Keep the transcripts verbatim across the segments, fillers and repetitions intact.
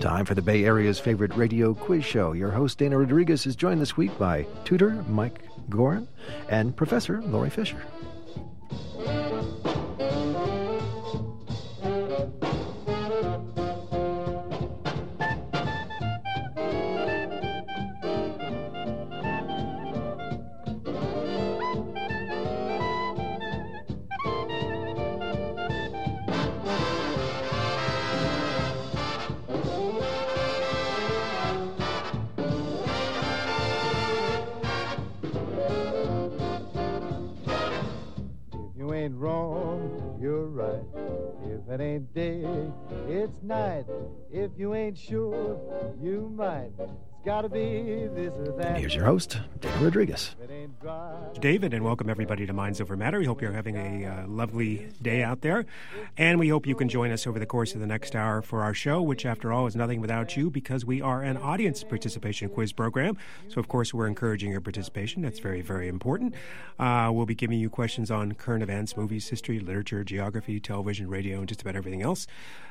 Time for the Bay Area's favorite radio quiz show. Your host, Dana Rodriguez, is joined this week by tutor Mike Gorin and Professor Lori Fisher. If you ain't sure, you might. It's gotta be this or that. And here's your host, Dana Rodriguez. David, and welcome everybody to Minds Over Matter. We hope you're having a uh, lovely day out there, and we hope you can join us over the course of the next hour for our show, which after all is nothing without you, because we are an audience participation quiz program. So of course we're encouraging your participation. That's very, very important. Uh, we'll be giving you questions on current events, movies, history, literature, geography, television, radio, and just about everything else.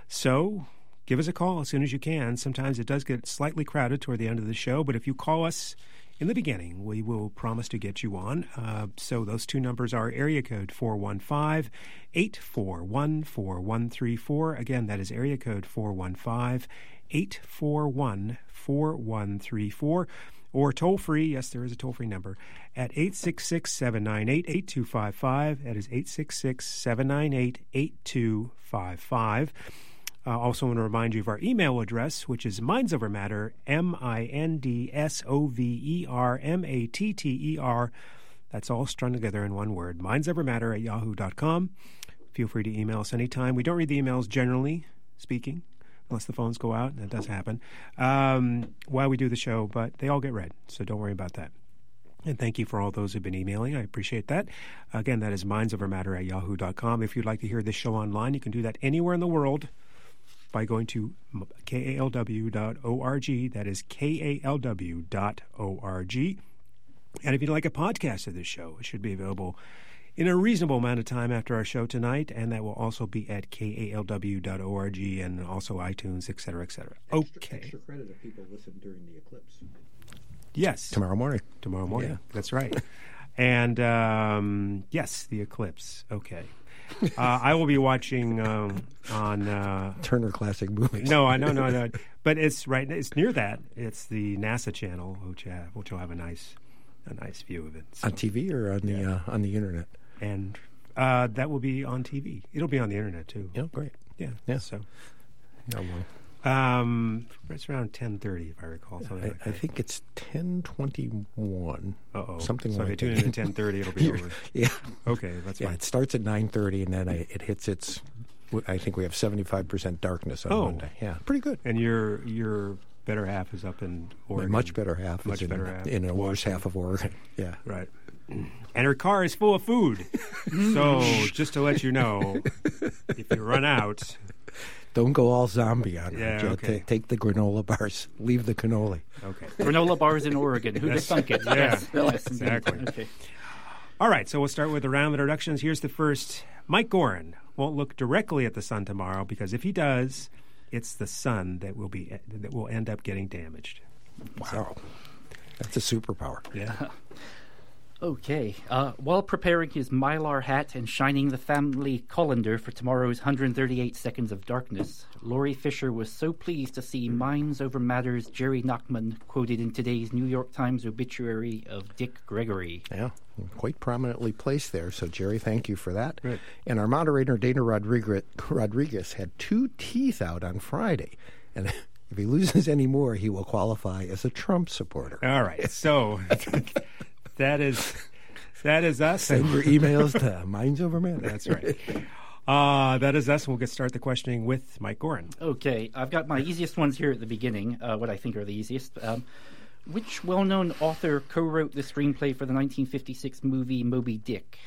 So give us a call as soon as you can. Sometimes it does get slightly crowded toward the end of the show, but if you call us in the beginning, we will promise to get you on. Uh, so those two numbers are area code four one five, eight four one, four one three four. Again, that is area code four one five, eight four one, four one three four. Or toll free, yes, there is a toll-free number, at eight six six, seven nine eight, eight two five five. That is eight six six, seven nine eight, eight two five five. Uh, also want to remind you of our email address, which is mindsovermatter, M I N D S O V E R M A T T E R. That's all strung together in one word, mindsovermatter at yahoo dot com. Feel free to email us anytime. We don't read the emails, generally speaking, unless the phones go out, and that does happen, um, while we do the show, but they all get read, so don't worry about that. And thank you for all those who've been emailing. I appreciate that. Again, that is mindsovermatter at yahoo dot com. If you'd like to hear this show online, you can do that anywhere in the world by going to K A L W dot org. That is K A L W dot org. And if you'd like a podcast of this show, it should be available in a reasonable amount of time after our show tonight, and that will also be at K A L W dot org and also iTunes, et cetera, et cetera. Okay. Extra, extra credit if people listen during the eclipse. Yes. Tomorrow morning. Tomorrow morning. Yeah. That's right. And, um, yes, the eclipse. Okay. Uh, I will be watching um, on uh, Turner Classic Movies. No, I know, no, no, but it's right. It's near that. It's the NASA channel, which have, which will have a nice, a nice view of it. So, on T V or on the yeah. uh, on the internet, and uh, that will be on T V. It'll be on the internet too. Yeah, great. Yeah, yeah. So, yeah, well. Um, it's around ten thirty, if I recall. Something I, like that. I think it's ten twenty-one. Uh-oh. Something so like if you that. tune in at ten thirty, it'll be over. Yeah. Okay, that's yeah, fine. it starts at nine thirty, and then I, it hits its, I think we have seventy-five percent darkness on oh. Monday. Yeah, pretty good. And your your better half is up in Oregon. My much better half much is better in, half. in a worse half of Oregon. Yeah. Right. And her car is full of food. So just to let you know, if you run out... Don't go all zombie on yeah, it. Okay. Take, take the granola bars. Leave the cannoli. Okay. Granola bars in Oregon. Who'd have thunk it? Yeah, yes, yes, exactly. Okay. All right, so we'll start with the round of introductions. Here's the first. Mike Gorin won't look directly at the sun tomorrow because if he does, it's the sun that will be that will end up getting damaged. Wow. So, that's a superpower. Yeah. Okay. Uh, while preparing his Mylar hat and shining the family colander for tomorrow's one hundred thirty-eight Seconds of Darkness, Lori Fisher was so pleased to see Minds Over Matter's Jerry Nachman quoted in today's New York Times obituary of Dick Gregory. Yeah, quite prominently placed there. So, Jerry, thank you for that. Right. And our moderator, Dana Rodriguez, Rodriguez, had two teeth out on Friday. And if he loses any more, he will qualify as a Trump supporter. All right, so... That is that is us. Send your emails to Minds Over Matter. That's right. Uh, that is us, and we'll get start the questioning with Mike Gorin. Okay, I've got my easiest ones here at the beginning, uh, what I think are the easiest. Um, which well-known author co-wrote the screenplay for the nineteen fifty-six movie Moby Dick?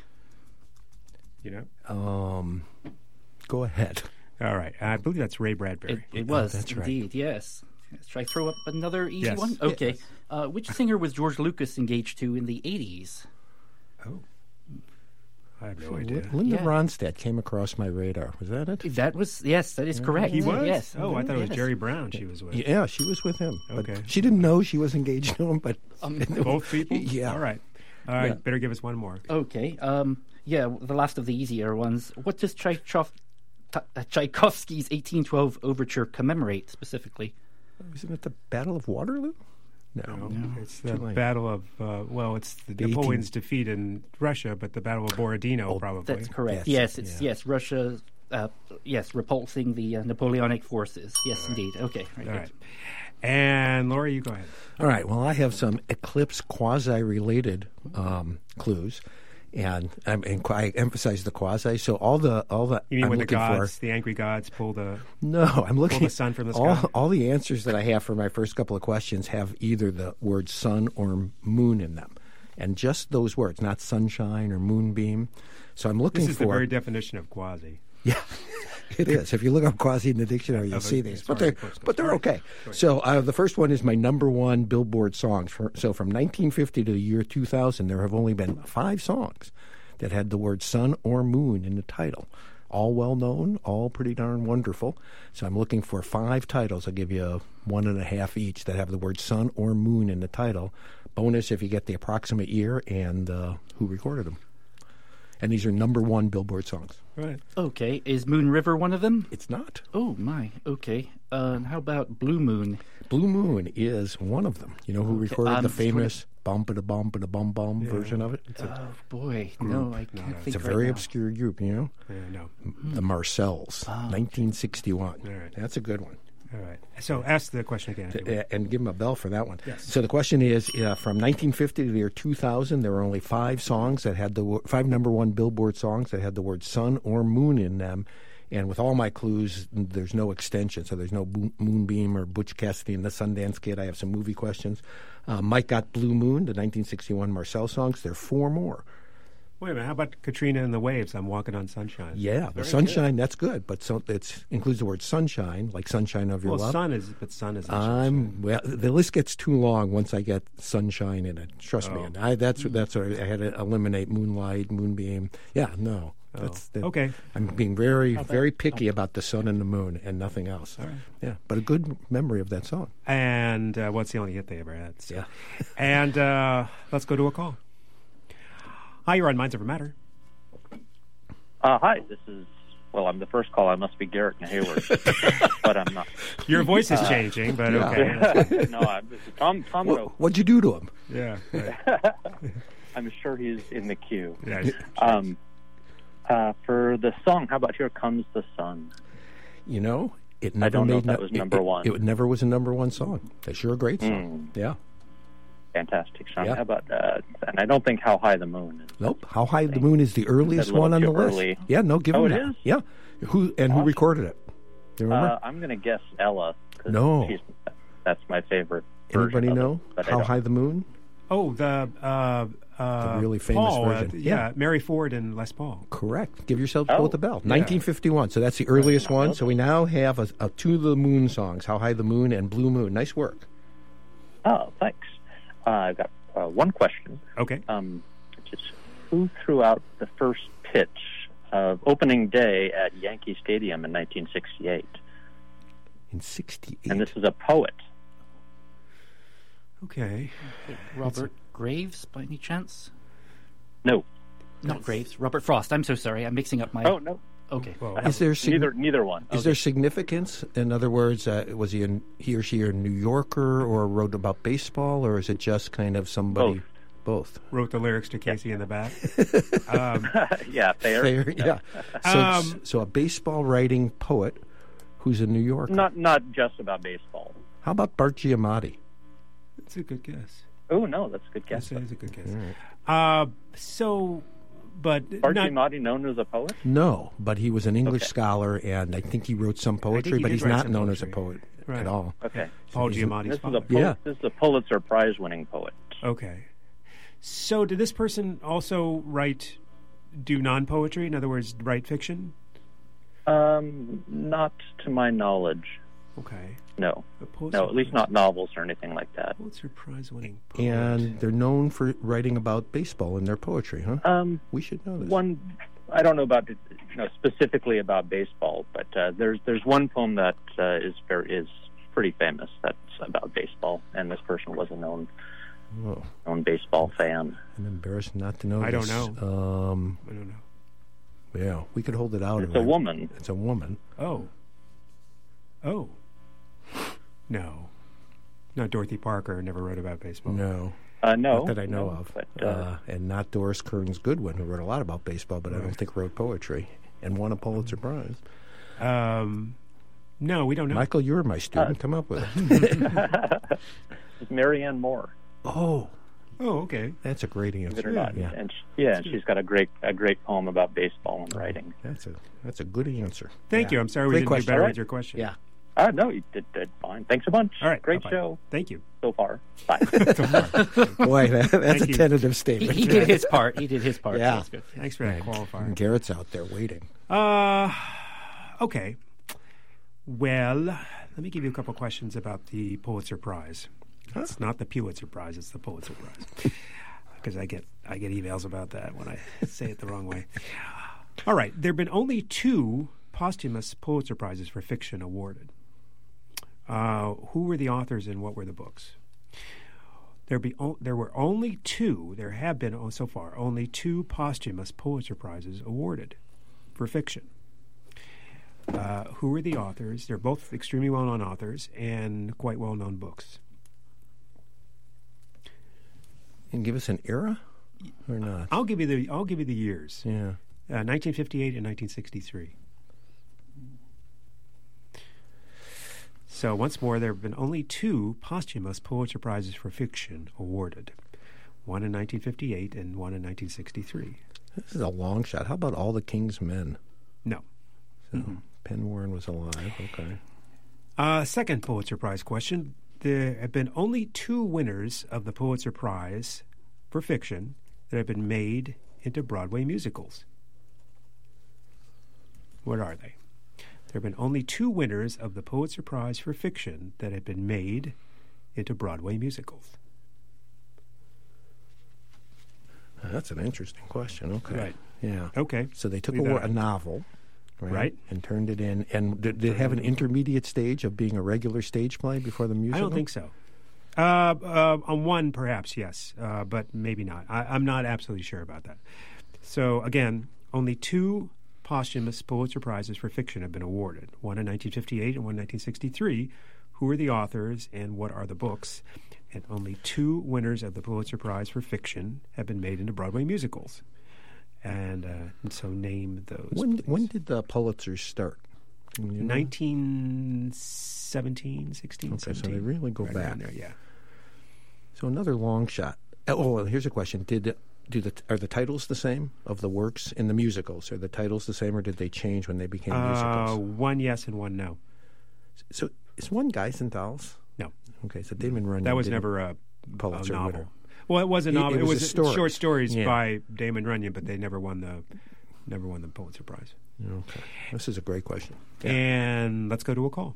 You know? Um, go ahead. All right. I believe that's Ray Bradbury. It, it was, oh, that's indeed, right. yes. Should I throw up another easy yes. one? Okay. Yes. Uh, which singer was George Lucas engaged to in the eighties? Oh. I have no idea. Linda Yeah. Ronstadt came across my radar. Was that it? That was yes, that is correct. He was? Yes. Oh, I thought it was Yes. Jerry Brown she was with. Yeah, she was with him. But Okay. she didn't know she was engaged to him, but Both people? Yeah. All right. All right, Yeah. better give us one more. Okay. Um. Yeah. The last of the easier ones. What does Tchaikhov, T- uh, Tchaikovsky's eighteen twelve overture commemorate specifically? Isn't it the Battle of Waterloo? No. No, it's the Too late. Battle of, uh, well, it's the The Napoleon's defeat in Russia, but the Battle of Borodino, Oh, probably. That's correct. Yes, Yes, it's yeah. yes, Russia. Uh, yes, repulsing the uh, Napoleonic forces. Yes, indeed. Okay. Very All good. right. And Laurie, you go ahead. All right. Well, I have some eclipse quasi-related um, clues, and, um, and qu- I emphasize the quasi. So all the all the You mean I'm when the looking gods, for. the angry gods, pull the... No, I'm looking. the sun from the all, sky? all the answers that I have for my first couple of questions have either the word sun or moon in them, and just those words, not sunshine or moonbeam. So I'm looking This is for. the very definition of quasi. Yeah, it is. If you look up quasi in the dictionary, you'll Oh, see okay. these. Sorry, But they're, of course. but they're Sorry. okay. Sorry. So uh, the first one is my number one Billboard songs. For, so from nineteen fifty to the year two thousand, there have only been five songs that had the word sun or moon in the title. All well known, all pretty darn wonderful. So I'm looking for five titles. I'll give you a one and a half each that have the word sun or moon in the title. Bonus if you get the approximate year and uh, who recorded them. And these are number one Billboard songs. Right. Okay. Is Moon River one of them? It's not. Oh my. Okay. Uh, and how about Blue Moon? Blue Moon is one of them. You know who recorded um, the famous bum ba da bum ba da bum bum version of it? Oh boy, no, I can't think. It's a right very now. obscure group, you know? Yeah, no. The Marcells, nineteen sixty-one. All right. That's a good one. All right. So ask the question again. if you will. Uh, And give them a bell for that one. Yes. So the question is, uh, from nineteen fifty to the year two thousand, there were only five songs that had the wo- five number one Billboard songs that had the word sun or moon in them. And with all my clues, there's no extension. So there's no Bo- Moonbeam or Butch Cassidy and the Sundance Kid. I have some movie questions. Uh, Mike got Blue Moon, the nineteen sixty-one Marcel songs. There are four more. Wait a minute. How about Katrina and the Waves? I'm walking on sunshine. Yeah, the sunshine, that's good. But so it includes the word sunshine, like sunshine of your Well, love. sun is, but sun is. I'm well. The list gets too long once I get sunshine in it. Trust me. Oh. And I, that's that's what I had to eliminate moonlight, moonbeam. Yeah, no. That's that, Okay. I'm being very very picky about the sun and the moon and nothing else. Yeah, but a good memory of that song. And uh, what's the only hit they ever had? So. Yeah. And uh, let's go to a call. Hi, you're on Minds Over Matter. Uh, hi, this is, well, I'm the first call. I must be Garrett and Hayward, but I'm not. Your voice is changing, but yeah. okay. no, I'm, Tom, Tom, What, Go. what'd you do to him? Yeah. Right. I'm sure he's in the queue. Yeah. Um, uh, for the song, how about Here Comes the Sun? You know, it never don't know made if that no- was it- number it, one. It, never was a number one song. That's sure a great song. Yeah. Fantastic song. Yeah. How about, uh, and I don't think How High the Moon is. Nope. How High the Moon is the earliest That's a little one on the too list. early. Yeah, no, give Oh, him it that. is? Yeah. Who and who Awesome. recorded it? Do you remember? Uh, I'm going to guess Ella. 'cause No. she's, that's my favorite version Anybody of it, know but I How don't- High the Moon? Oh, the uh, uh, The really famous Paul, uh, version. yeah, Yeah. Mary Ford and Les Paul. Correct. Give yourselves Oh. both a bell. nineteen fifty-one. So that's the earliest one. So we now have a, a two of the moon songs, How High the Moon and Blue Moon. Nice work. Oh, thanks. Uh, I've got uh, one question. Okay. Um, which is, who threw out the first pitch of opening day at Yankee Stadium in nineteen sixty-eight? In sixty-eight. And this is a poet. Okay. Robert Graves, by any chance? No. Not Graves. Robert Frost. I'm so sorry. I'm mixing up my. Oh, no. Okay. Well, Is there signi- Neither neither one. Is there significance? In other words, uh, was he a, he or she a New Yorker or wrote about baseball, or is it just kind of somebody? Both. wrote the lyrics to Casey in the Back. um, yeah, fair. Fair, yeah. So, Um, so a baseball writing poet who's a New Yorker. Not not just about baseball. How about Bart Giamatti? it's a good guess. Oh, no, that's a good guess. Yes, it is a good guess. Uh, so, but Art not, Giamatti known as a poet? No, but he was an English Okay. scholar, and I think he wrote some poetry, he but did he's write not some known as a poetry. poet Right. at all. Okay. Paul he's a- Giamatti's This is, a father. Pul- Yeah. this is a Pulitzer Prize-winning poet. Okay. So, did this person also write, do non-poetry? In other words, write fiction? Um, not to my knowledge. Okay. No, A Pulitzer no, at least Prize. not novels or anything like that. Pulitzer Prize winning poet. And they're known for writing about baseball in their poetry, huh? Um, We should know this. one, I don't know about it, you know, specifically about baseball, but uh, there's there's one poem that uh, is very is pretty famous that's about baseball, and this person was a known Oh, known baseball fan. I'm embarrassed not to know I don't this. know. Um, I don't know. yeah, we could hold it out. It's and a I- woman. It's a woman. Oh. Oh. No. Not Dorothy Parker, never wrote about baseball. No, Uh, no, not that I know no, of. But, uh, uh, and not Doris Kearns Goodwin, who wrote a lot about baseball, but I don't Right. think wrote poetry and won a Pulitzer Prize. Um, no, we don't know. Michael, you're my student. Come up with it. it's Marianne Moore. Oh, Oh, okay. that's a great Believe it answer. or not, Yeah, and she, yeah, she's got a great a great poem about baseball and writing. that's a that's a good answer. Thank Yeah. you. I'm sorry we Great didn't question. do better All right. with your question. Yeah. Uh, no, you did, did fine. Thanks a bunch. All right. Great bye-bye. show Thank you. so far. Bye. Boy, that, that's Thank a you. tentative He, statement. he did his part. He did his part. Yeah. That's good. Thanks for that qualifier. Garrett's out there waiting. Uh, okay. Well, let me give you a couple questions about the Pulitzer Prize. It's not the Pulitzer Prize; it's the Pulitzer Prize. Because I get I get emails about that when I say it the wrong way. All right, there have been only two posthumous Pulitzer Prizes for fiction awarded. Uh, who were the authors and what were the books? There be o- there were only two. There have been oh, so far only two posthumous Pulitzer Prizes awarded for fiction. Uh, who are the authors? They're both extremely well-known authors and quite well-known books. And give us an era or not? I'll give you the I'll give you the years. Yeah. Uh, nineteen fifty-eight and nineteen sixty-three. So once more, there have been only two posthumous Pulitzer Prizes for fiction awarded. One in nineteen fifty-eight and one in nineteen sixty-three. This is a long shot. How about All the King's Men? No. So Penn Warren was alive. Okay. Uh, second Pulitzer Prize question. There have been only two winners of the Pulitzer Prize for fiction that have been made into Broadway musicals. What are they? There have been only two winners of the Pulitzer Prize for fiction that have been made into Broadway musicals. That's an interesting question. Okay. Right. Yeah. Okay. So they took Leave a, that wor- a out. novel, right, Right. and turned it in. And did, did it have an intermediate stage of being a regular stage play before the musical? I don't think so. Uh, uh, on one, perhaps, yes, uh, but maybe not. I, I'm not absolutely sure about that. So, again, only two posthumous Pulitzer Prizes for fiction have been awarded, one in nineteen fifty-eight and one in nineteen sixty-three. Who are the authors and what are the books? And only two winners of the Pulitzer Prize for fiction have been made into Broadway musicals. And, uh, and so name those. When please. when did the Pulitzers start? Do you know? nineteen seventeen, sixteen, Okay, so seventeen. they really go right back. around there, yeah. So another long shot. Oh, well, here's a question: Did do the are the titles the same of the works in the musicals? Are the titles the same, or did they change when they became Uh, musicals? one yes and one no. So is one Guys and Dolls? No. Okay, so Damon Runyon. That was didn't- never a, a Pulitzer novel. winner. Well, it was a It- novel. it It, was was, a story. short stories Yeah. by Damon Runyon, but they never won the never won the Pulitzer Prize. Okay, this is a great question. And let's go to a call.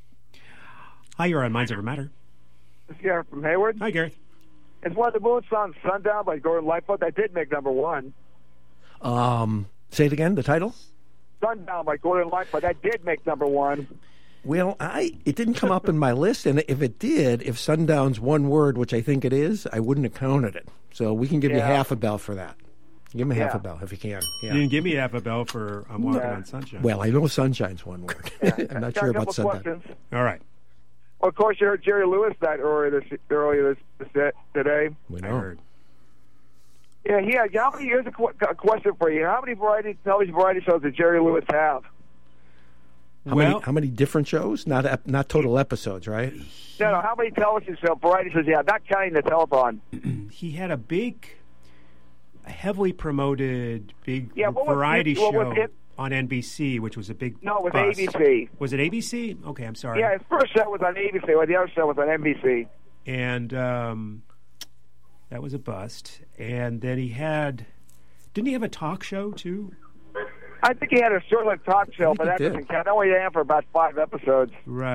Hi, you're on Minds Over Matter. This is Garrett from Hayward. Hi, Gareth. It's one of the Moon songs, Sundown by Gordon Lightfoot. That did make number one. Um, say it again. The title. Sundown by Gordon Lightfoot. That did make number one. Well, I it didn't come up in my list, and if it did, if Sundown's one word, which I think it is, I wouldn't have counted it. So we can give you Yeah. half a bell for that. Give me half Yeah. a bell if you can. You Yeah. didn't give me half a bell for I'm walking Yeah. on sunshine. Well, I know Sunshine's one word. I'm not Got sure a about couple Sundown. questions. All right. Well, of course, you heard Jerry Lewis that earlier this earlier this, this today. We I know. heard. Yeah, he had. How many? Here's a, qu- a question for you. How many variety television variety shows did Jerry Lewis have? How Well- many? How many different shows? Not ep- not total episodes, right? No, no. How many television show variety shows? Yeah, not counting the telethon. He had a big, heavily promoted, big Yeah, what was variety it- what was show it? on N B C, which was a big No, it was bust. A B C. Was it A B C? Okay, I'm sorry. Yeah, his first show was on A B C, while the other show was on N B C. And um, that was a bust. And then he had, didn't he have a talk show too? I think he had a short-lived talk show, think but he that did. doesn't count. That only ran for about five episodes. Right.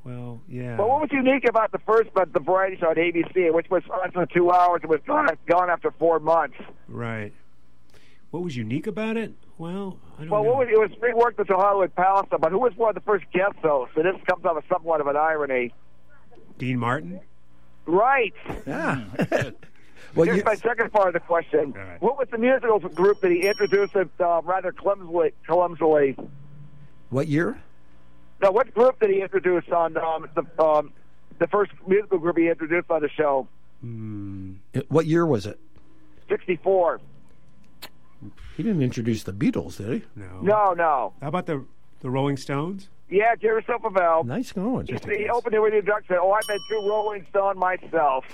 Well, yeah. But what was unique about the first, but the variety show on A B C, which was on for two hours, it was gone, gone after four months. Right. What was unique about it? Well, I don't Well, know. what was, it was reworked with the Hollywood Palace, but who was one of the first guest hosts? So this comes out of somewhat of an irony. Dean Martin? Right. Yeah. Well, Here's you, my second part of the question. All right. What was the musical group that he introduced it, uh, rather clumsily, clumsily? what year? No, what group did he introduce on um, the um, the first musical group he introduced on the show? Hmm. What year was it? sixty-four. He didn't introduce the Beatles, did he? No. No, no. How about the the Rolling Stones? Yeah, Jerry Silverville. Nice going. He, he opened it with the introduction. Said, "Oh, I've been through Rolling Stone myself."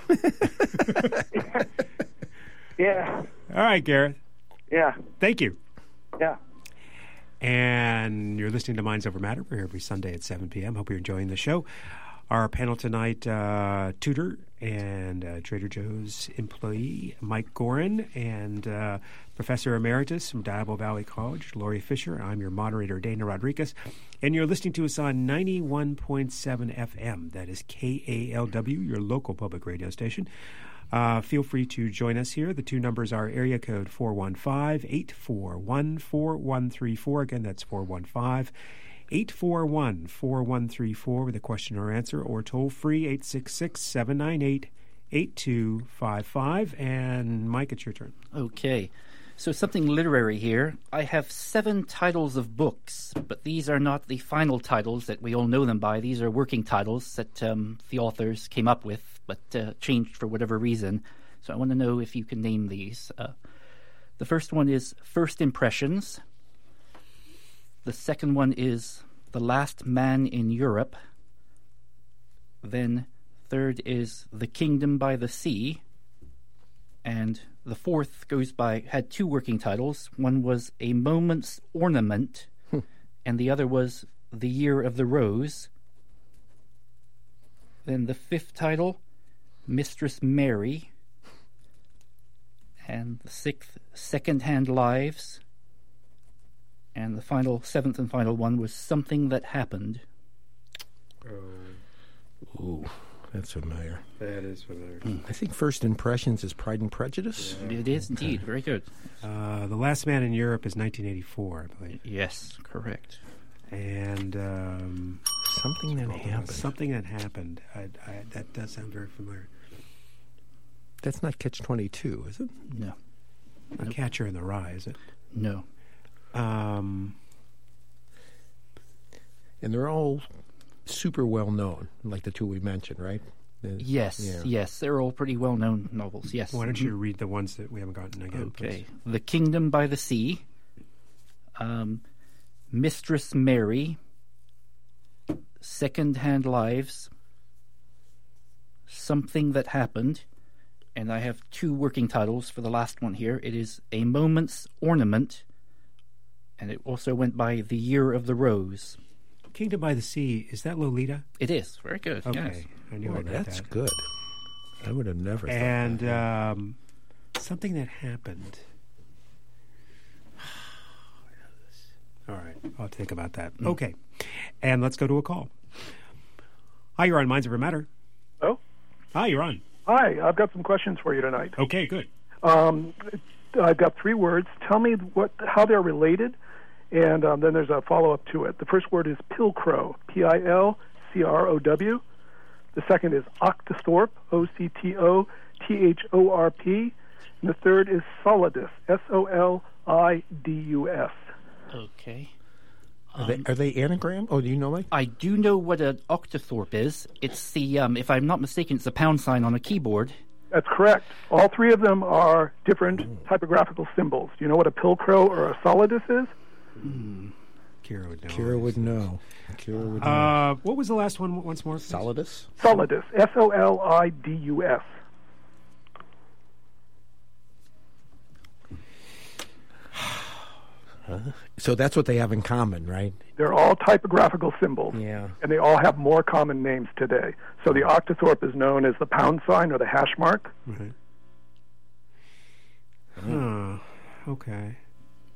Yeah, All right, Gareth. yeah, Thank you. yeah. And you're listening to Minds Over Matter. We're here every Sunday at seven p.m. Hope you're enjoying the show. Our panel tonight, uh, tutor and uh, Trader Joe's employee, Mike Gorin, and uh, Professor Emeritus from Diablo Valley College, Laurie Fisher. I'm your moderator, Dana Rodriguez. And you're listening to us on ninety-one point seven F M. That is K A L W, your local public radio station. Uh, feel free to join us here. The two numbers are area code four one five, eight four one, four one three four. Again, that's four one five, eight four one, four one three four with a question or answer, or toll free eight six six, seven nine eight, eight two five five. And Mike, it's your turn. Okay. So something literary here. I have seven titles of books, but these are not the final titles that we all know them by. These are working titles that um, the authors came up with, but uh, changed for whatever reason. So I want to know if you can name these. Uh, the first one is First Impressions. The second one is The Last Man in Europe. Then third is The Kingdom by the Sea. And the fourth goes by, had two working titles. One was A Moment's Ornament, and the other was The Year of the Rose. Then the fifth title, Mistress Mary. And the sixth, Second-Hand Lives. And the final, seventh and final one was Something That Happened. Ooh, that's familiar. That is familiar. I think First Impressions is Pride and Prejudice. It is indeed. Very good. Uh, the Last Man in Europe is nineteen eighty-four, I believe. Yes, correct. And um, Something that happened. something that happened. I, I, that does sound very familiar. That's not Catch twenty-two, is it? No, A Catcher in the Rye, is it? no. Um, And they're all super well known, like the two we mentioned, right? The- Yes, yeah. yes. They're all pretty well-known novels, yes. why don't you read the ones that we haven't gotten again? Okay. please? The Kingdom by the Sea, um, Mistress Mary, Second-Hand Lives, Something That Happened, and I have two working titles for the last one here. It is A Moment's Ornament, and it also went by The Year of the Rose. Kingdom by the Sea, is that Lolita? It is. Very good, Okay, yes. I knew Oh, I read that's that. good. I would have never thought And that. um, something that happened. All right, I'll think about that. Okay, and let's go to a call. Hi, you're on Minds Over Matter. Oh, Hi, you're on. hi. I've got some questions for you tonight. Okay, good. Um, I've got three words. Tell me what how they're related, and um, then there's a follow-up to it. The first word is pilcrow, P I L C R O W. The second is octothorpe, O C T O T H O R P. And the third is solidus, S O L I D U S. Okay. Are they, are they anagram? Oh, do you know, Mike? I do know what an octothorpe is. It's the, um, if I'm not mistaken, it's a pound sign on a keyboard. That's correct. All three of them are different typographical symbols. Do you know what a pilcrow or a solidus is? Kira would know. Kira would know. Kira would know. Uh, what was the last one once more? please? Solidus? Solidus, S O L I D U S. So that's what they have in common, right? They're all typographical symbols, Yeah. and they all have more common names today. So the octothorpe is known as the pound sign or the hash mark. Right. Huh. Okay.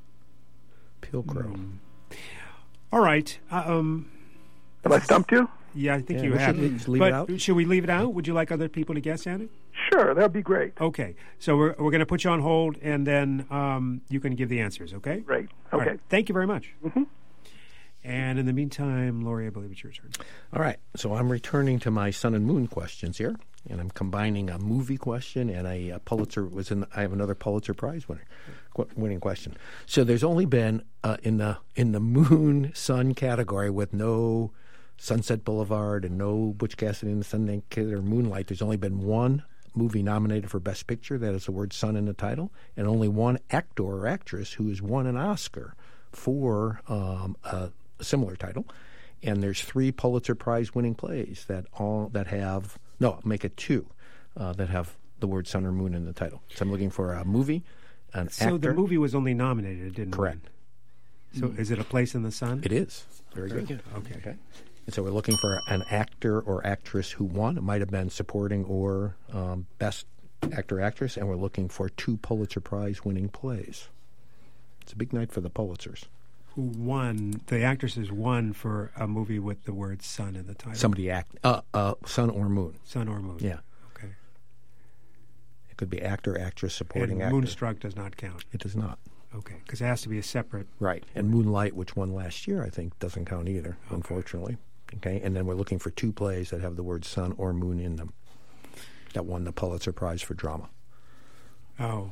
Pilcrow. All right. Uh, um. Have I stumped you? Yeah, I think Yeah, you we have. should just leave but it out? should we leave it out? Would you like other people to guess at it? Sure, that would be great. Okay. So we're we're going to put you on hold, and then um, you can give the answers. Okay. Great. All Okay. right. Thank you very much. Mhm. And in the meantime, Lori, I believe it's your turn. All right, so I'm returning to my Sun and Moon questions here, and I'm combining a movie question and a, a Pulitzer. Was in I have another Pulitzer Prize winner, qu- winning question. So there's only been uh, in the in the Moon Sun category with no Sunset Boulevard and no Butch Cassidy and the Sundance Kid or Moonlight. There's only been one movie nominated for Best Picture that has the word "sun" in the title, and only one actor or actress who has won an Oscar for um, a similar title, and there's three Pulitzer Prize winning plays that all that have no make it two uh, that have the word sun or moon in the title. So I'm looking for a movie, an So actor. the movie was only nominated, it didn't Correct. win. So is it A Place in the Sun? It is very, Very good. good. Okay. Okay, and so we're looking for an actor or actress who won. It might have been supporting or um, best actor actress, and we're looking for two Pulitzer Prize winning plays. It's a big night for the Pulitzers. Who won? The actresses won for a movie with the word sun in the title. Somebody act uh, uh, sun or moon. Sun or moon. Yeah, Okay. it could be actor, actress, supporting And actor. Moonstruck does not count. It does not. Okay. Because it has to be a separate. Right. And Moonlight, which won last year, I think, doesn't count either, unfortunately. Okay. And then we're looking for two plays that have the word sun or moon in them that won the Pulitzer Prize for drama. Oh.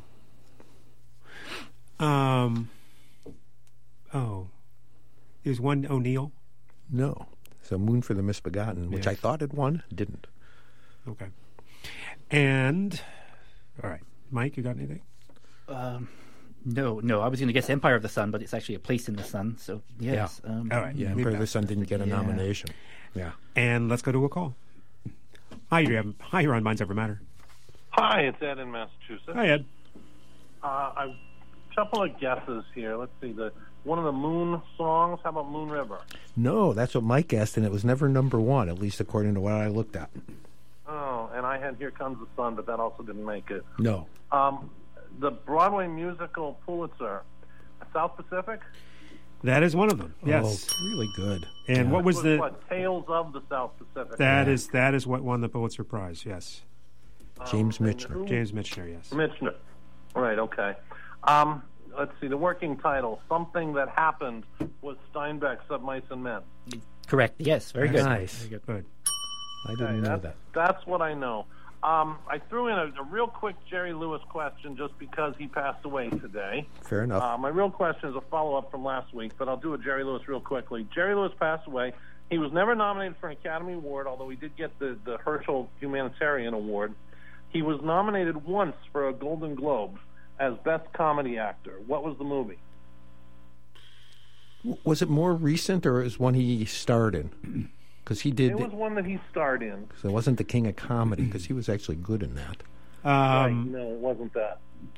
Um. Oh. Is one O'Neill? No. So Moon for the Misbegotten, which Yeah. I thought had won, didn't. Okay. And, all right. Mike, you got anything? Um, no, no. I was going to guess Empire of the Sun, but it's actually A Place in the Sun. So yes. Yeah. Um, All right. Yeah, Leave Emperor it of the out. Sun didn't get a Yeah. nomination. Yeah. And let's go to a call. Hi, you have, hi, you're on Minds Over Matter. Hi, it's Ed in Massachusetts. Hi, Ed. Uh, a couple of guesses here. Let's see. The one of the Moon songs. How about Moon River? No, that's what Mike guessed, and it was never number one, at least according to what I looked at. Oh, and I had Here Comes the Sun, but that also didn't make it. No. Um, the Broadway musical Pulitzer, South Pacific. That is one of them. Yes. Oh, really good. And Yeah. what was the? what Tales of the South Pacific? That Yeah. is that is what won the Pulitzer Prize. Yes. James Um, Michener. and who- James Michener. Yes. Michener. Right. Okay. Um, let's see. The working title, Something That Happened, was Steinbeck's Of Mice and Men. Correct. Yes. Very good. Nice. Very good. Good. I didn't Okay, know that's, that. That's what I know. Um, I threw in a, a real quick Jerry Lewis question just because he passed away today. Fair enough. Uh, my real question is a follow-up from last week, but I'll do a Jerry Lewis real quickly. Jerry Lewis passed away. He was never nominated for an Academy Award, although he did get the, the Herschel Humanitarian Award. He was nominated once for a Golden Globe as Best Comedy Actor. What was the movie? Was it more recent, or was one he starred in? Because he did. It was one that he starred in. So it wasn't the King of Comedy, because he was actually good in that. right, Um, no, it wasn't that.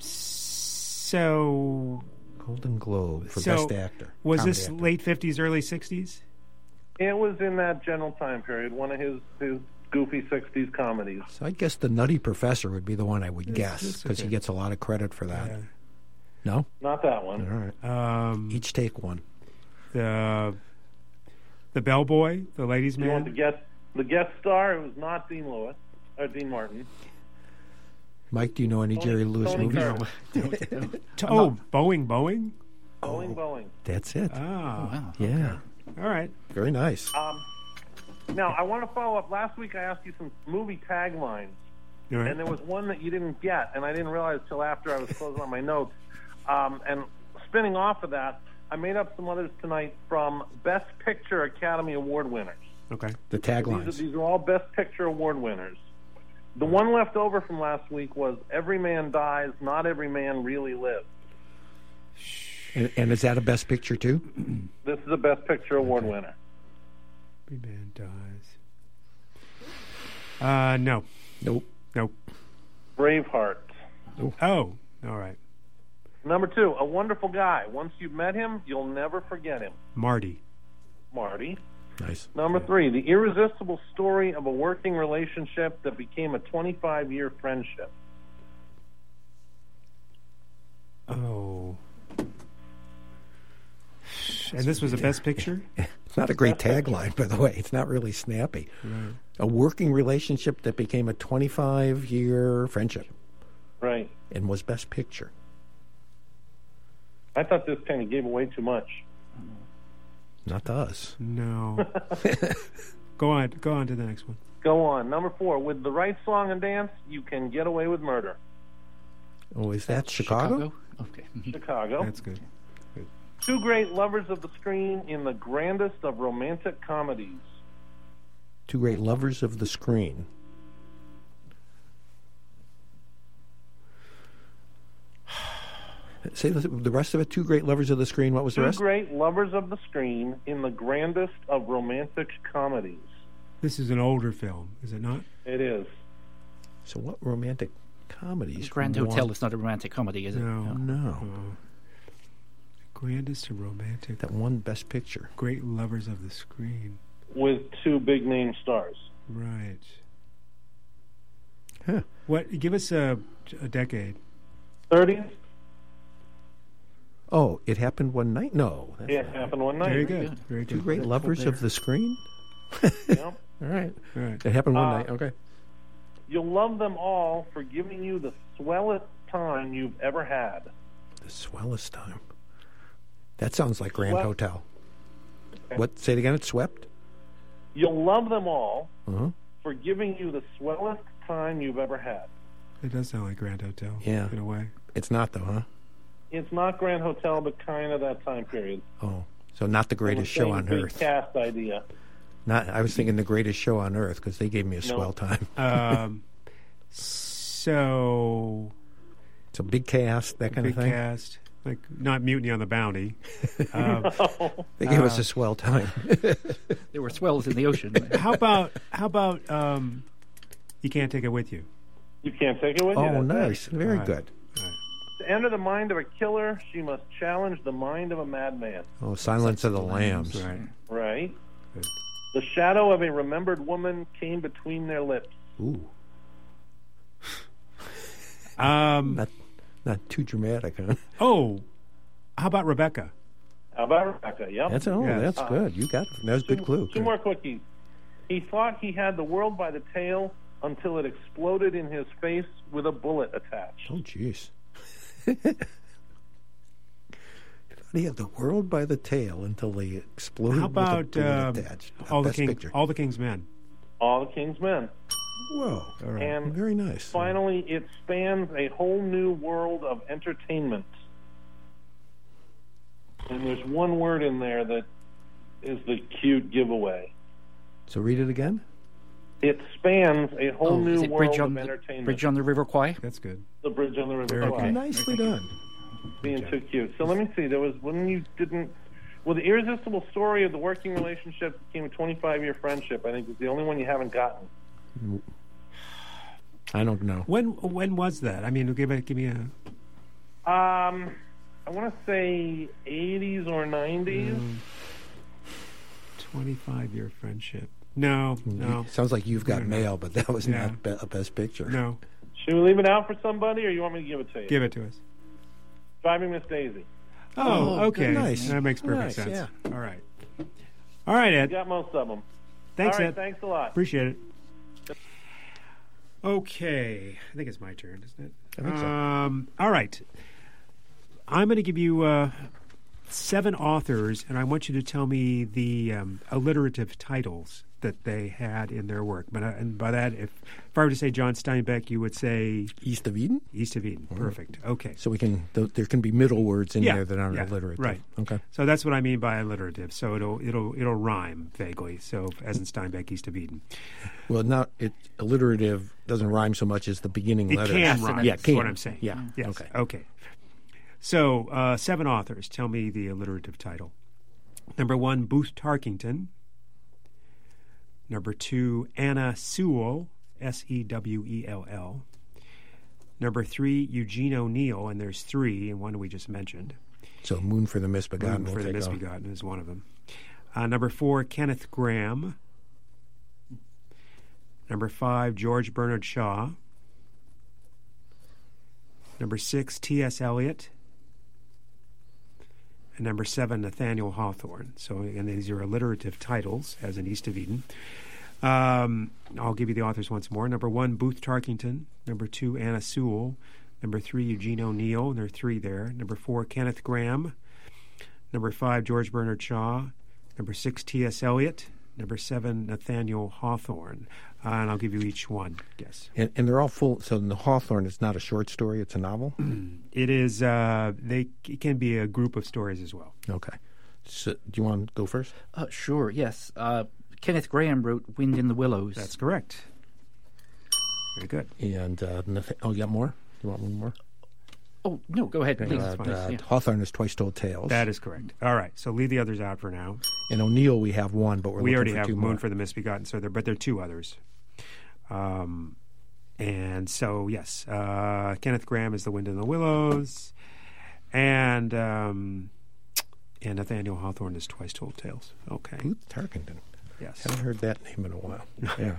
so Golden Globe for So, Best Actor. was Comedy this actor. late fifties, early sixties? It was in that general time period, one of his, his goofy sixties comedies. So I guess the Nutty Professor would be the one I would guess, that's because okay. he gets a lot of credit for that. No? Not that All one. right. Um, Each take one. the the bellboy, the ladies' You want man. the guest the guest star? It was not Dean Lewis or Dean Martin. Mike, do you know any Tony- Jerry Lewis Tony movies? Curtis. T- oh, Boeing, Boeing. Boeing, Boeing. That's it. Ah, Wow. Yeah. all right. Very nice. Um, now I want to follow up. Last week I asked you some movie taglines, All right. and there was one that you didn't get, and I didn't realize till after I was closing on my notes. Um, and spinning off of that, I made up some others tonight from Best Picture Academy Award winners. Okay. The These are, taglines. these are all Best Picture Award winners. The one left over from last week was Every Man Dies, Not Every Man Really Lives. And, and is that a Best Picture, too? This is a Best Picture Award Okay. winner. Every man dies. Uh, no, Nope. nope. Braveheart. Oh, all right. Number two, A Wonderful Guy. Once you've met him, you'll never forget him. Marty. Marty. Nice. Number three, The Irresistible Story of a Working Relationship That Became a twenty-five year Friendship. Oh. And this was a best picture? It's not a great tagline, by the way. It's not really snappy. Right. A working relationship that became a twenty-five-year friendship Right. and was Best Picture. I thought this kind of gave away too much. Not to us. No. Go on. Go on to the next one. Go on. Number four. With the right song and dance, you can get away with murder. Oh, is that Chicago? Okay. Chicago. That's good. Good. Two great lovers of the screen in the grandest of romantic comedies. Two great lovers of the screen. Say the, the rest of it. Two great lovers of the screen. What was the Two rest? great lovers of the screen in the grandest of romantic comedies. This is an older film, is it not? It is. So what romantic comedies? Grand from Hotel one- is not a romantic comedy, is it? No. No. Oh. Grandest of romantic. That one Best Picture. Great lovers of the screen. With two big name stars. Right. Huh. What? Give us a, a decade. thirties. Oh, It Happened One Night? No. That's It not- happened one night. Very good. Very Two good. great lovers of the screen? Yep. All right. All right. It happened one Uh, night. Okay. You'll love them all for giving you the swellest time you've ever had. The swellest time. That sounds like Grand Swept. Hotel. What? Say it again. It's Swept? You'll love them all Uh-huh. for giving you the swellest time you've ever had. It does sound like Grand Hotel. Yeah. In a way. It's not, though, huh? It's not Grand Hotel, but kind of that time period. Oh. So not the greatest show on Same earth. Cast idea. Not. I was thinking the greatest show on earth because they gave me a No. swell time. Um, so It's a big cast, that kind big of thing. cast, like not Mutiny on the Bounty. Um, They gave us Uh, a swell time. There were swells in the ocean. how about how about um, You Can't Take It With You? You can't take it with you. Oh, that's nice. it. Very Right. good. To enter the mind of a killer, she must challenge the mind of a madman. Oh, Silence of the Lambs. Right. Right? Good. The shadow of a remembered woman came between their lips. Ooh. Um, Not, not too dramatic, huh? oh, how about Rebecca? How about Rebecca? Yep. That's oh, Yeah. that's good. You got that was a good Two- clue. Two more quickies. He thought he had the world by the tail until it exploded in his face with a bullet attached. Oh, jeez. He had the world by the tail until they exploded How about with a bullet um, attached. all the Best king, Picture. all the King's Men? All the King's Men. Whoa. All right. And Very nice. finally, it spans a whole new world of entertainment. And there's one word in there that is the cute giveaway. So read it again. It spans a whole Oh, new is it world Bridge of on, the, entertainment. Bridge on the River Kwai? That's good. the bridge on the river. Very Kwai. good. Nicely done. Being too cute. So let me see. There was when you didn't. Well, the irresistible story of the working relationship became a twenty-five year friendship. I think is the only one you haven't gotten. I don't know. When when was that? I mean, give it, give me a. Um, I want to say eighties or nineties. Twenty-five year friendship. No, no, Sounds like You've Got No, no. Mail, but that was Yeah. not be- a Best Picture. no. Should we leave it out for somebody, or you want me to give it to you? Give it to us. Driving Miss Daisy. Oh, Oh, okay. nice. That makes perfect Nice, sense. yeah. All right. All right, You Ed. got most of them. Thanks, All right, Ed. thanks a lot. Appreciate it. Okay, I think it's my turn, isn't it? I think so. Um, all right. I'm going to give you uh, seven authors, and I want you to tell me the um, alliterative titles that they had in their work. But uh, and by that, if, if I were to say John Steinbeck, you would say East of Eden? East of Eden. Perfect. Okay. So we can th- there can be middle words in Yeah, there that aren't yeah, alliterative. right. Okay. So that's what I mean by alliterative. So it'll it'll it'll rhyme vaguely. So as in Steinbeck, East of Eden. Well, not it alliterative doesn't rhyme so much as the beginning It letter. can rhyme. Yeah, That's can. what I'm saying. Yeah. Yes. Okay. Okay. So uh, seven authors. Tell me the alliterative title. Number one, Booth Tarkington. Number two, Anna Sewell, S E W E L L. Number three, Eugene O'Neill, and there's three, and one we just mentioned. So Moon for the Misbegotten. Moon will for the take off. Misbegotten is one of them. Uh, number four, Kenneth Grahame. Number five, George Bernard Shaw. Number six, T S. Eliot. and number seven, Nathaniel Hawthorne. So, and these are alliterative titles, as in East of Eden. Um, I'll give you the authors once more. Number one, Booth Tarkington. Number two, Anna Sewell. Number three, Eugene O'Neill. And there are three there. Number four, Kenneth Grahame. Number five, George Bernard Shaw. Number six, T S. Eliot. Number seven, Nathaniel Hawthorne. Uh, and I'll give you each one, guess. And, and they're all full. So the Hawthorne is not a short story; it's a novel. It is. Uh, they it can be a group of stories as well. Okay. So, do you want to go first? Uh, sure. Yes. Uh, Kenneth Grahame wrote "Wind in the Willows." That's correct. Very good. And uh, Nath- oh, you got more? You want one more? Oh no, go ahead, please. Uh, please, uh, yeah. Hawthorne is Twice Told Tales. That is correct. All right. So leave the others out for now. And O'Neill, we have one, but we're we looking already for have two Moon more. for the Misbegotten. So there, but there are two others. Um, and so yes, uh, Kenneth Grahame is The Wind in the Willows, and um, and Nathaniel Hawthorne is Twice Told Tales. Okay. Booth Tarkington. Yes. Haven't heard that name in a while. Yeah.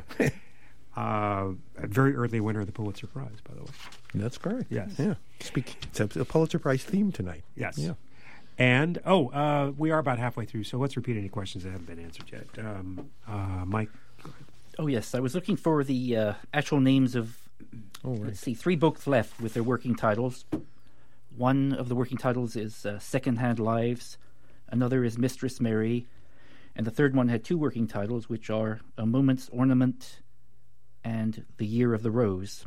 Uh, a very early winner of the Pulitzer Prize, by the way. That's correct. Yes. Yeah. Speaking, it's a, a Pulitzer Prize theme tonight. Yes. Yeah. And, oh, uh, we are about halfway through, so let's repeat any questions that haven't been answered yet. Um, uh, Mike? Oh yes, I was looking for the uh, actual names of. Oh, right. Let's see, three books left with their working titles. One of the working titles is uh, Secondhand Lives. Another is Mistress Mary. And the third one had two working titles, which are A Moment's Ornament and The Year of the Rose.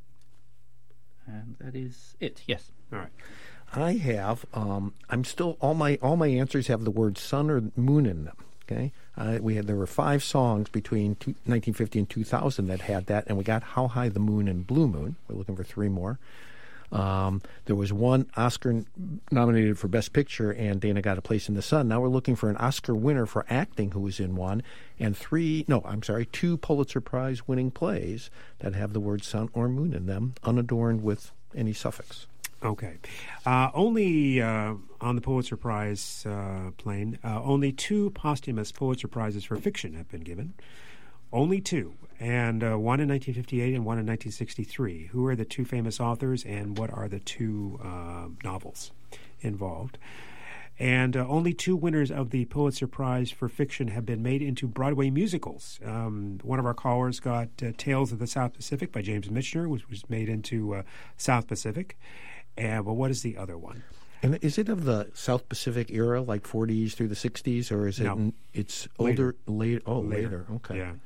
And that is it, yes. All right. I have. Um, I'm still all my all my answers have the word sun or moon in them. Okay, uh, we had there were five songs between two, nineteen fifty and two thousand that had that, and we got How High the Moon and Blue Moon. We're looking for three more. Um, there was one Oscar nominated for Best Picture, and Dana got A Place in the Sun. Now we're looking for an Oscar winner for acting who was in one, and three, no, I'm sorry, two Pulitzer Prize winning plays that have the word sun or moon in them, unadorned with any suffix. Okay. Uh, only uh, on the Pulitzer Prize uh, plane, uh, only two posthumous Pulitzer Prizes for fiction have been given. Only two. And uh, one in nineteen fifty-eight and one in nineteen sixty-three. Who are the two famous authors and what are the two uh, novels involved? And uh, only two winners of the Pulitzer Prize for fiction have been made into Broadway musicals. Um, one of our callers got uh, Tales of the South Pacific by James Michener, which was made into uh, South Pacific. And well, what is the other one? And is it of the South Pacific era, like forties through the sixties, or is it? No. It's older, later. Oh, later. Later. Okay. Yeah.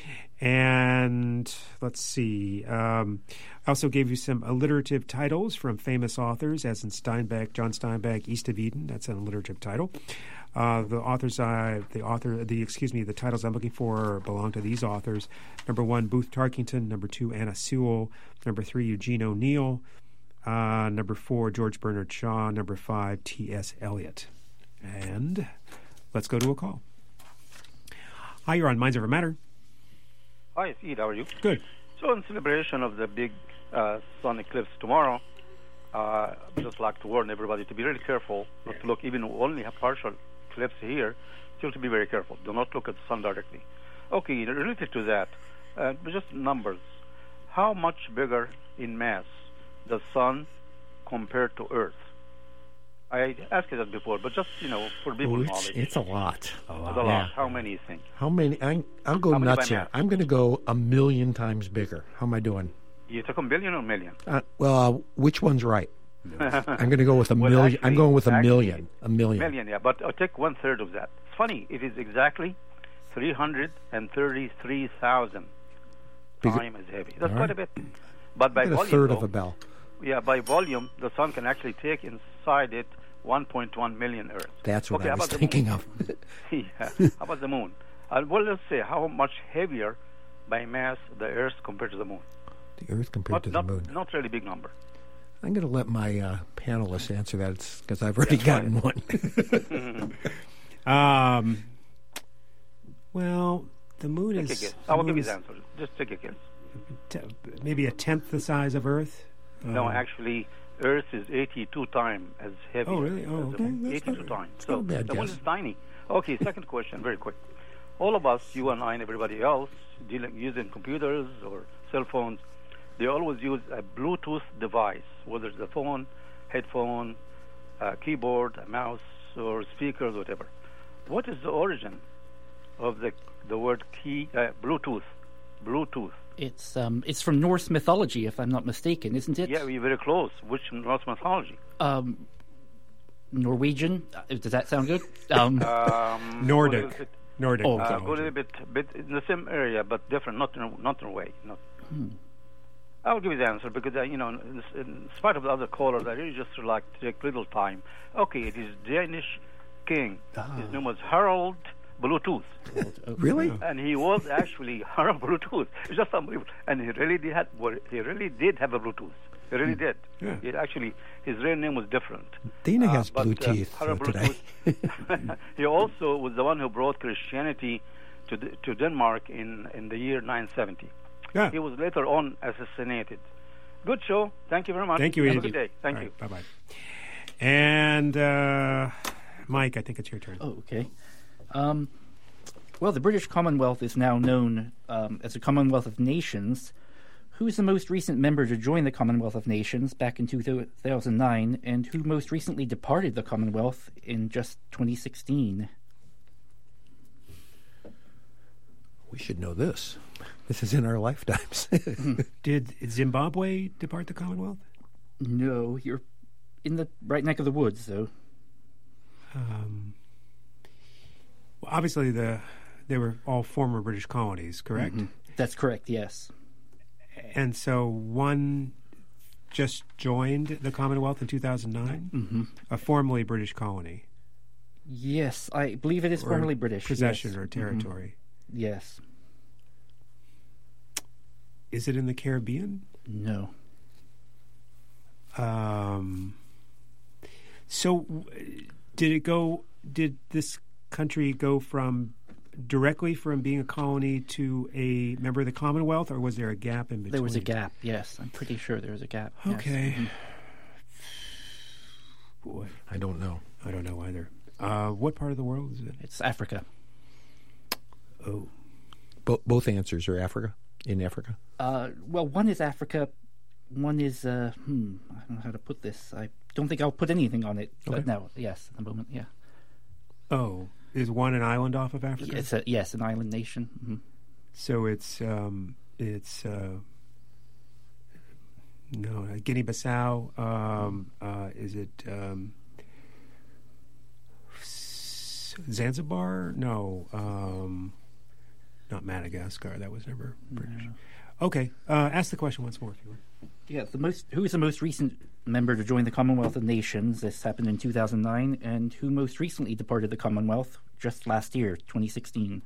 And let's see. Um, I also gave you some alliterative titles from famous authors, as in Steinbeck, John Steinbeck, East of Eden. That's an alliterative title. Uh, the authors, I, the author, the excuse me, the titles I'm looking for belong to these authors. Number one, Booth Tarkington. Number two, Anna Sewell. Number three, Eugene O'Neill. Uh, number four, George Bernard Shaw. Number five, T S. Eliot. And let's go to a call. Hi, you're on Minds Over Matter. Hi, it's Ed. How are you? Good. So, in celebration of the big uh, sun eclipse tomorrow, uh, I'd just like to warn everybody to be really careful, not to look, even only a partial eclipse here, still to be very careful. Do not look at the sun directly. Okay, related to that, uh, just numbers. How much bigger in mass the sun compared to Earth? I asked you that before, but just, you know, for people Oh, it's, knowledge. it's a lot. A lot. A lot. How many you think? How many? I, I'll go How many nuts by here. mass? I'm going to go a million times bigger. How am I doing? You took a billion or million? Uh, well, uh, which one's right? I'm going to go with a Well, million. I'm actually- going with a actually, million. A million. Million, yeah, but I'll take one third of that. It's funny, it is exactly three hundred thirty-three thousand Bigger- times as heavy. That's All quite right. a bit. But by Get a volume, third though, of a bell. yeah, by volume, the sun can actually take inside it one point one million Earths. That's what Okay, I how was about the thinking moon? of. Yeah. How about the moon? Uh, well, let's say how much heavier by mass the Earth compared to the moon. The Earth compared Not, to the not, moon. not really big number. I'm going to let my uh, panelists answer that because I've already gotten one. Um, well, the moon Take a is guess. the I will moon give you is the answer. Just take a guess. t- maybe a tenth the size of Earth. No, Um, actually, Earth is eighty-two times as heavy. Oh, really? as Oh, the okay. moon. That's eighty-two not- times. that's So not a bad the moon guess. is tiny. Okay, second question, very quick. All of us, you and I and everybody else, dealing using computers or cell phones, they always use a Bluetooth device, whether it's a phone, headphone, a keyboard, a mouse, or speakers, whatever. What is the origin of the the word key uh, Bluetooth? Bluetooth. It's um, it's from Norse mythology, if I'm not mistaken, isn't it? Yeah, we're very close. Which Norse mythology? Um, Norwegian. Uh, Does that sound good? Um, um, Nordic. Bit, Nordic. Oh, uh, mythology. go a little bit, bit in the same area, but different. Not Nor- not Norway. Not. hmm. I'll give you the answer because uh, you know, in, in spite of the other callers, I really just like to take little time. Okay, it is Danish king. Ah. His name was Harald Bluetooth. Really? And he was actually Harald Bluetooth. It's just unbelievable. And he really did have, well, he really did have a Bluetooth. He really did. Yeah. It actually, his real name was different. Dana Uh, has but, blue uh, teeth uh, Harald today. Bluetooth- he also was the one who brought Christianity to D- to Denmark in, in the year nine seventy. Yeah. He was later on assassinated. Good show. Thank you very much. Thank you, Have Ian. a good day. Thank All you. right, bye-bye. And uh, Mike, I think it's your turn. Oh, okay. Um, well, the British Commonwealth is now known um, as a Commonwealth of Nations. Who's the most recent member to join the Commonwealth of Nations back in two thousand nine, and who most recently departed the Commonwealth in just twenty sixteen? We should know this. This is in our lifetimes. Did Zimbabwe depart the Commonwealth? No, you're in the right neck of the woods, though. Um, well, obviously, the they were all former British colonies, correct? Mhm. That's correct, yes. And so one just joined the Commonwealth in two thousand nine, Mm-hmm. a formerly British colony. Yes, I believe it is Or formerly British. possession yes. or territory. Mhm. Yes. Is it in the Caribbean? No. Um, so, w- did it go? Did this country go from directly from being a colony to a member of the Commonwealth, or was there a gap in between? There was a gap, yes. I'm pretty sure there was a gap. yes. Okay. Mhm. Boy, I don't know. I don't know either. Uh, what part of the world is it? It's Africa. Oh, Bo- both answers are Africa, in Africa. Uh, well, one is Africa. One is, uh, hmm, I don't know how to put this. I don't think I'll put anything on it. Okay. But no, yes, at the moment, yeah. oh, is one an island off of Africa? It's a, yes, an island nation. hmm So it's um, it's uh, no uh, Guinea-Bissau. Um, uh, is it um, S- Zanzibar? No, um, not Madagascar. That was never British. Okay, uh, ask the question once more, if you would. Yeah, the most. Who is the most recent member to join the Commonwealth of Nations? This happened in two thousand nine, and who most recently departed the Commonwealth just last year, twenty sixteen?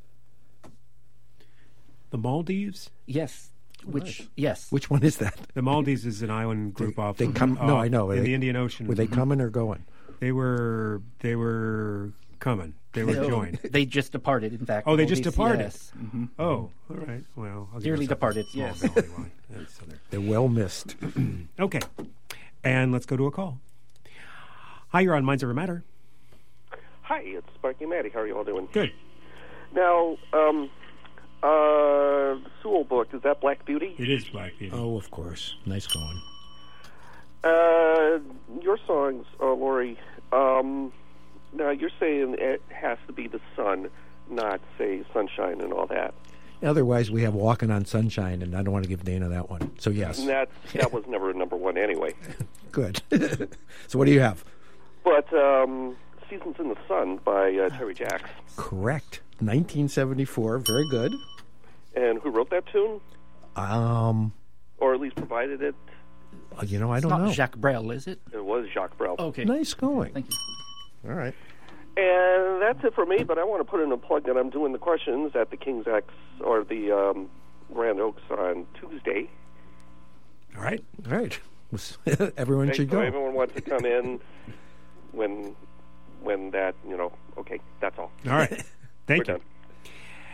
The Maldives. Yes. Which Nice. yes. Which one is that? The Maldives is an island group off. They come. No, off I know. in They- the Indian Ocean. Were they coming or going? They were. They were coming. They were No, joined. They just departed. In fact. Oh, they just Maldives, departed? Yes. hmm Oh, all right. Well, I'll give Dearly myself a departed, small yes. belly line. That's so there. They're well missed. Okay, and let's go to a call. Hi, you're on Minds Over Matter. Hi, it's Sparky Maddie. How are you all doing? Good. Now, um, uh, Sewell book, is that Black Beauty? It is Black Beauty. Oh, of course. Nice going. Uh, your songs, uh, Lori, um, now you're saying it has to be the sun, not, say, sunshine and all that. Otherwise, we have Walking on Sunshine, and I don't want to give Dana that one. So, yes. And that, that was never number one anyway. Good. So, what do you have? But um, Seasons in the Sun by uh, Terry Jacks. Correct. nineteen seventy-four. Very good. And who wrote that tune? Um, Or at least provided it? you know, I It's don't not know. Jacques Brel, is it? It was Jacques Brel. Okay. Nice going. Thank you. All right. And that's it for me, but I want to put in a plug that I'm doing the questions at the King's X, or the um, Grand Oaks on Tuesday. All right. All right. Everyone Okay, should so go. everyone wants to come in when when that, you know, okay, that's all. All right. Thank We're you. done.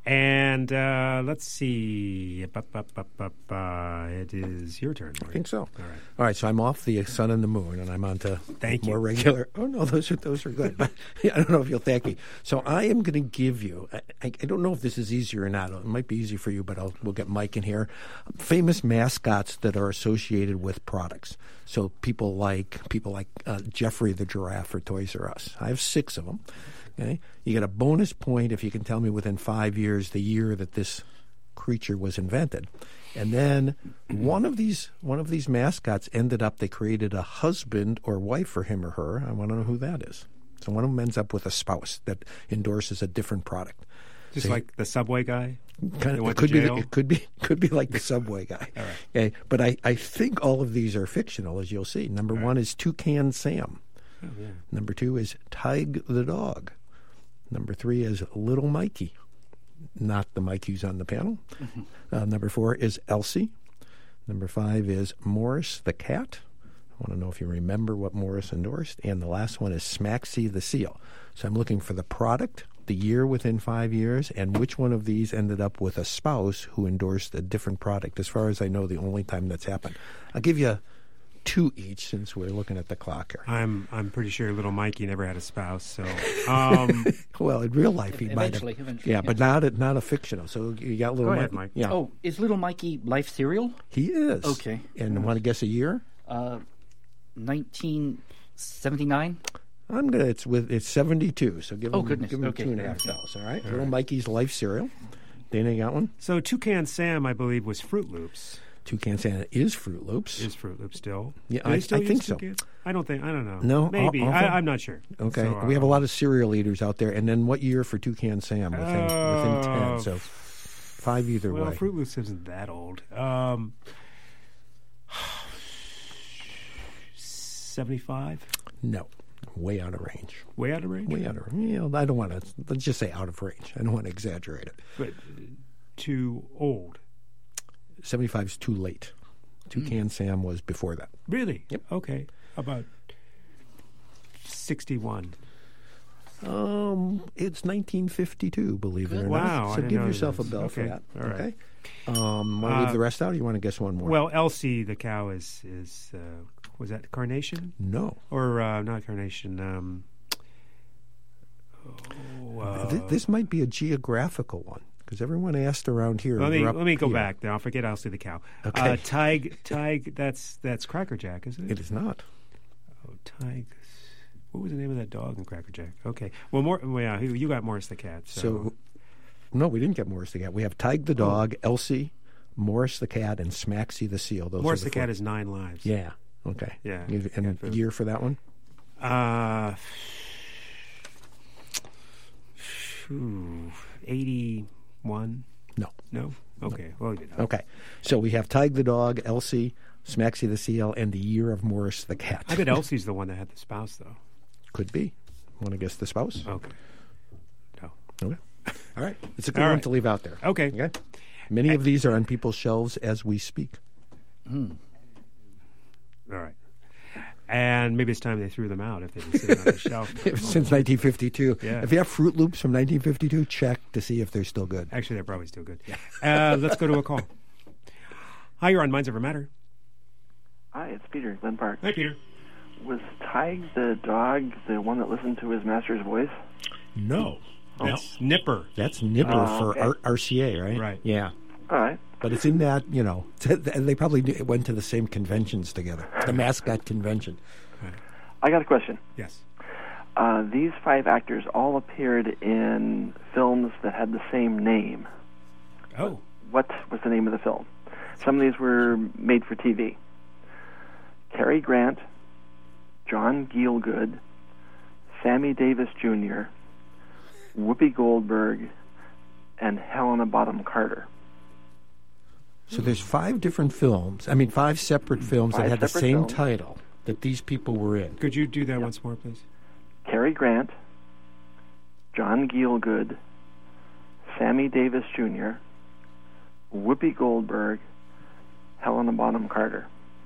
And uh, let's see. Ba, ba, ba, ba, ba. It is your turn. I think so. All right. All right, so I'm off the sun and the moon, and I'm on to Thank more you. regular. Oh, no, those are those are good. But I don't know if you'll thank me. So I am going to give you, I, I, I don't know if this is easier or not. It might be easy for you, but I'll, we'll get Mike in here. Famous mascots that are associated with products. So people like people like uh, Jeffrey the giraffe for Toys R Us. I have six of them. Okay, you get a bonus point if you can tell me within five years the year that this creature was invented, and then one of these one of these mascots ended up. They created a husband or wife for him or her. I want to know who that is. So one of them ends up with a spouse that endorses a different product. Just So like the Subway guy? Kind that of, went it could to be. jail? It could be. Could be like the Subway guy. All right. Okay, but I, I think all of these are fictional, as you'll see. Number All right. one is Toucan Sam. Oh, yeah. Number two is Tig the dog. Number three is Little Mikey, not the Mike who's on the panel. Mm-hmm. Uh, number four is Elsie. Number five is Morris the cat. I want to know if you remember what Morris endorsed. And the last one is Smaxy the seal. So I'm looking for the product, the year within five years, and which one of these ended up with a spouse who endorsed a different product. As far as I know, the only time that's happened. I'll give you two each since we're looking at the clock here. I'm I'm pretty sure little Mikey never had a spouse. So, um, Well, in real life, he might Eventually, have. eventually, yeah, yeah. but not a, not a fictional. So you got little Go ahead, Mikey. Mike. Yeah. Oh, is Little Mikey life cereal? He is. Okay. And want to guess a year? Uh, nineteen seventy-nine. I'm gonna. It's with. It's seventy-two. So give him. Oh, goodness. Give him Okay. two and a half dollars. All right. Little Mikey's Life cereal. Dana, you got one? so Toucan Sam, I believe, was Fruit Loops. Toucan Santa is Fruit Loops. Is Fruit Loops still? Yeah, Do they I- still I use think so. Toucan? I don't think. I don't know. No, maybe. I'll- I'll I, think- I'm not sure. Okay. So, we have a uh, lot of cereal eaters out there. And then what year for Toucan Sam? Within, within ten. Uh, So five either Well, way. Fruit Loops isn't that old. Um, seventy-five. No. Way out of range. Way out of range. Way out of range. You know, I don't want to. Let's just say out of range. I don't want to exaggerate it. But uh, too old. seventy-five is too late. Toucan Sam was before that. Really? Yep. Okay. About sixty-one. Um, it's nineteen fifty-two, believe it or Wow, not. I So didn't give know yourself a this. bell for Okay, that. all right. Okay. Um, want to Uh, leave the rest out, or you want to guess one more? Well, Elsie the cow is is uh, was that Carnation no. or uh, not Carnation? Um, oh, uh, Th- this might be a geographical one because everyone asked around here. let me we're up let me go here. back. Then I'll forget Elsie the cow. Okay. Uh, Tig Tig. That's that's Cracker Jack, isn't it? It is not. Oh, Tig. What was the name of that dog in Cracker Jack? Okay. Well, more. Well, yeah, you got Morris the cat. So, So, no, we didn't get Morris the cat. We have Tig the dog, Elsie, Morris the cat, and Smaxy the seal. Those Morris are the, the cat four. is nine lives. Yeah. Okay. Yeah. You- And Cat the food. year for that one? Uh, phew, eighty-one. No. No. Okay. Well, you know. Okay. So we have Tig the dog, Elsie, Smaxy the seal, and the year of Morris the cat. I bet Elsie's the one that had the spouse, though. Could be. Want to guess the spouse? Okay. No. Okay. All right. It's a good All one right. to leave out there. Okay. Okay. Many of these are on people's shelves as we speak. All right. And maybe it's time they threw them out if they've been sitting on the shelf. Since nineteen fifty-two. Yeah. If you have Fruit Loops from nineteen fifty-two, check to see if they're still good. Actually, they're probably still good. Uh, let's go to a call. Hi, you're on Minds Over Matter. Hi, it's Peter, Glen Park. Hi, Peter. Was Tig the dog the one that listened to his master's voice? No. That's Nipper. That's Nipper Oh, for okay. R- RCA, right? Right. Yeah. All right. But it's in that, you know, they probably went to the same conventions together, the mascot convention. I got a question. Yes. Uh, these five actors all appeared in films that had the same name. Oh. What was the name of the film? Some of these were made for T V. Cary Grant, John Gielgud, Sammy Davis Junior, Whoopi Goldberg, and Helena Bonham Carter. So there's five different films, I mean, five separate films Five that had the separate same films. title that these people were in. Could you do that once more, please? Cary Grant, John Gielgud, Sammy Davis Junior, Whoopi Goldberg, Helena Bonham Carter.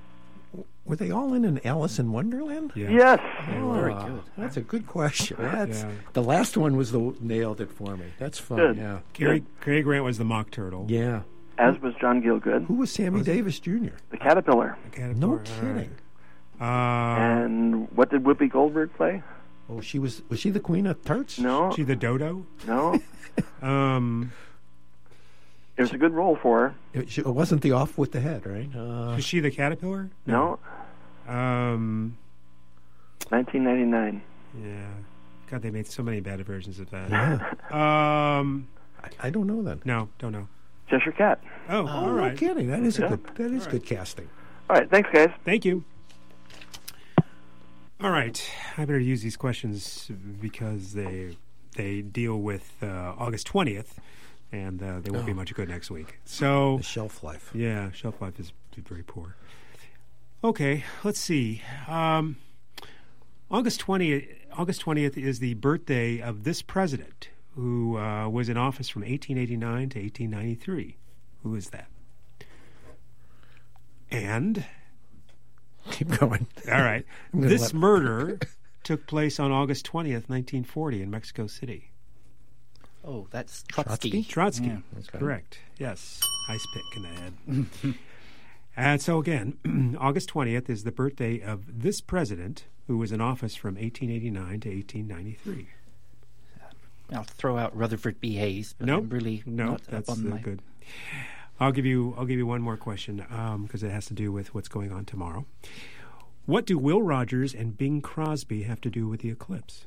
Were they all in an Alice in Wonderland? Yeah. Yes. Oh, Very good. That's a good question. That's Yeah. the last one was the nailed it for me. That's fun. Good. Yeah. Cary, Cary Grant was the Mock Turtle. Yeah. As was John Gielgud. Who was Sammy Was it- Davis Junior? The Caterpillar. No All kidding. right. Uh, And what did Whoopi Goldberg play? Oh, she was was she the Queen of Tarts? No. she the Dodo? No. Um, It was a good role for her. It, she, it wasn't the off with the head, right? Uh, is she the Caterpillar? No. Um, nineteen ninety-nine. yeah. God, they made so many bad versions of that. yeah. Um, I, I don't know then. no, don't know. Cheshire Cat. Oh, Oh, all no right. kidding. That is a Yeah. good. That is All good casting. All right. Thanks, guys. Thank you. All right, I better use these questions because they they deal with uh, August twentieth, and uh, they won't be Oh. much good next week. So The shelf life. yeah, shelf life is very poor. Okay, let's see. Um, August twentieth. August twentieth is the birthday of this president who uh, was in office from eighteen eighty-nine to eighteen ninety-three. Who is that? And Keep going. all right, I'm gonna this let- murder took place on August twentieth, nineteen forty, in Mexico City. Oh, that's Trotsky. Trotsky, Yeah. that's correct. Yes, ice pick in the head. And so again, August twentieth is the birthday of this president who was in office from eighteen eighty-nine to eighteen ninety-three. I'll throw out Rutherford B. Hayes, but Nope. I'm really No, not that's up on uh, my... good. I'll give you. I'll give you one more question because it has to do with what's going on tomorrow. What do Will Rogers and Bing Crosby have to do with the eclipse?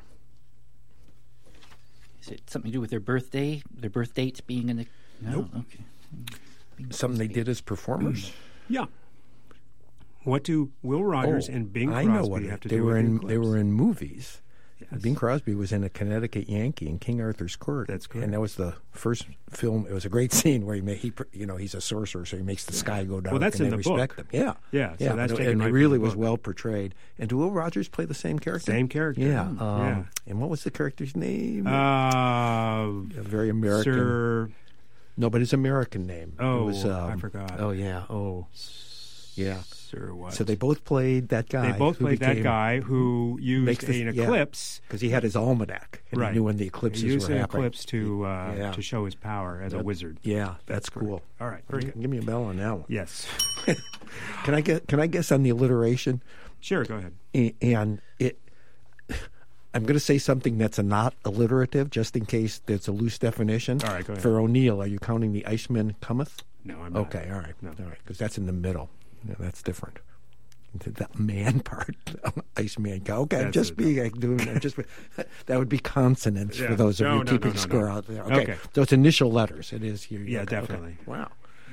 Is it something to do with their birthday? Their birth date being in the... No, Nope. okay. Something they did as performers. Yeah. What do Will Rogers Oh, and Bing I Crosby know what have it, to they do were with in. the They eclipse? were in movies. Yes. Bing Crosby was in a Connecticut Yankee in King Arthur's Court. That's correct. And that was the first film. It was a great scene where he, made, he pr- you know, he's a sorcerer, so he makes the sky go down. Well, that's and in they the book. respect him. Yeah, Yeah, so yeah. that's and, taken and right it from really the was book. well portrayed. And did Will Rogers play the same character? Same character. Yeah. Um, Yeah. And what was the character's name? Uh, a very American. Sir. No, but his American name. Oh, it was, um, I forgot. Oh yeah. Oh, yeah. Sir what? So they both played that guy. They both who played that became- guy who used makes the- an yeah. eclipse. because he had his almanac and Right. he knew when the eclipses He used were an happening. eclipse to uh, Yeah. to show his power as a That- wizard. Yeah, that's, correct. cool. All right, very Give- good. Give me a bell on that one. Yes. Can I get? Can I guess on the alliteration? Sure, go ahead. A- And it. I'm going to say something that's a not alliterative, just in case there's a loose definition. All right, go ahead. For O'Neill, are you counting the Iceman cometh? No, I'm not. Okay, all right, No. all right, because that's in the middle. Yeah, that's different. The the man part, Iceman. Okay, I'm That's just it. being I'm doing. I'm just that would be consonants Yeah. for those of No, you no, keeping no, no, score no. out there. Okay. Okay. So it's initial letters. It is here. Yeah, okay, okay. definitely. Wow.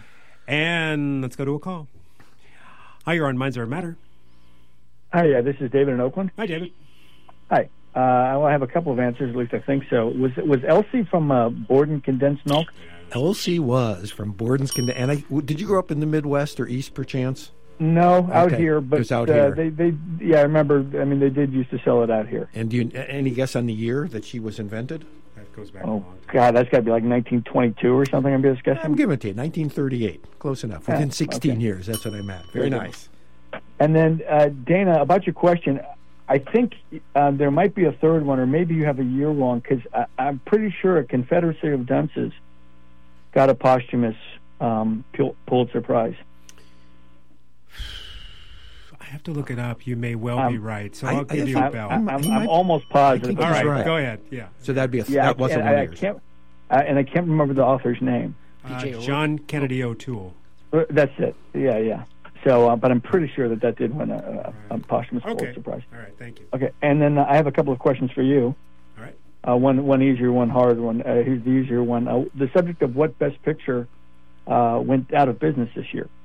And let's go to a call. Hi, you're on Minds Over Matter. Hi, yeah, this is David in Oakland. Hi, David. Hi. Uh, I have a couple of answers, at least I think so. Was was Elsie from uh, Borden Condensed Milk? Elsie was from Borden's. Con- and I, w- did you grow up in the Midwest or East, perchance? No, out Okay. here, It but was out uh, here. they they yeah, I remember. I mean, they did used to sell it out here. And do you, a- any guess on the year that she was invented? That goes back Oh a long time. God, that's got to be like nineteen twenty-two or something. I'm just guessing. I'm giving it to you. nineteen thirty-eight. Close enough. Ah, Within sixteen okay. years. That's what I meant. Very Very good. nice. And then uh, Dana, about your question, I think uh, there might be a third one, or maybe you have a year wrong, because I'm pretty sure a Confederacy of Dunces got a posthumous um, Pul- Pulitzer Prize. I have to look it up. You may well be Um, right. So I- I'll I give you think- a bell. I'm, I'm, He I'm might- almost I positive. think All he's right, right. go ahead. Yeah. So that'd be a, Yeah, that wasn't and one I, of I yours. can't, uh, and I can't remember the author's name. Uh, P J John Kennedy O'Toole. Uh, That's it. Yeah, yeah. So, uh, but I'm pretty sure that that did win a, a, a posthumous Okay. Pulitzer Prize. All right, thank you. Okay, and then uh, I have a couple of questions for you. All right. Uh, one one easier, one hard one. Uh, here's the easier one. Uh, the subject of what Best Picture uh, went out of business this year?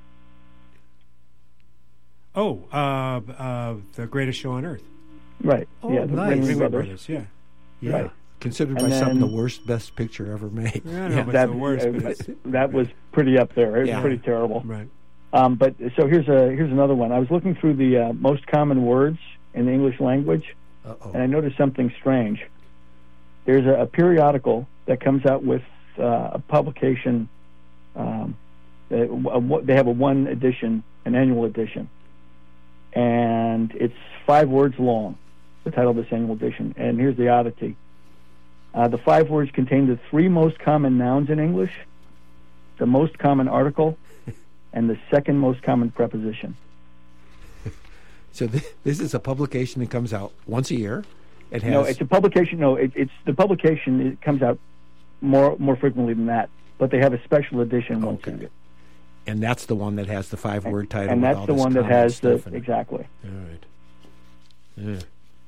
Oh, uh, uh, The Greatest Show on Earth. Right. Oh, yeah, the nice. Ringling Ringling Brothers. Brothers, yeah. Yeah. Right. Considered And by some the then- worst best picture ever made. Yeah, I know, Yeah. but That, it's the worst. uh, But it's, that was pretty up there. It was Yeah. pretty terrible. right. Um, but so here's a here's another one. I was looking through the uh, most common words in the English language, Uh-oh. and I noticed something strange. There's a, a periodical that comes out with uh, a publication. Um, they, a, they have a one edition, an annual edition, and it's five words long, the title of this annual edition. And here's the oddity. Uh, the five words contain the three most common nouns in English, the most common article, and the second most common preposition. So th- this is a publication that comes out once a year. It has No, it's a publication. No, it, it's the publication. It comes out more more frequently than that, but they have a special edition once a year. And that's the one that has the five-word title. And with that's all the this one that common has the stuff in it. exactly. All right. Yeah.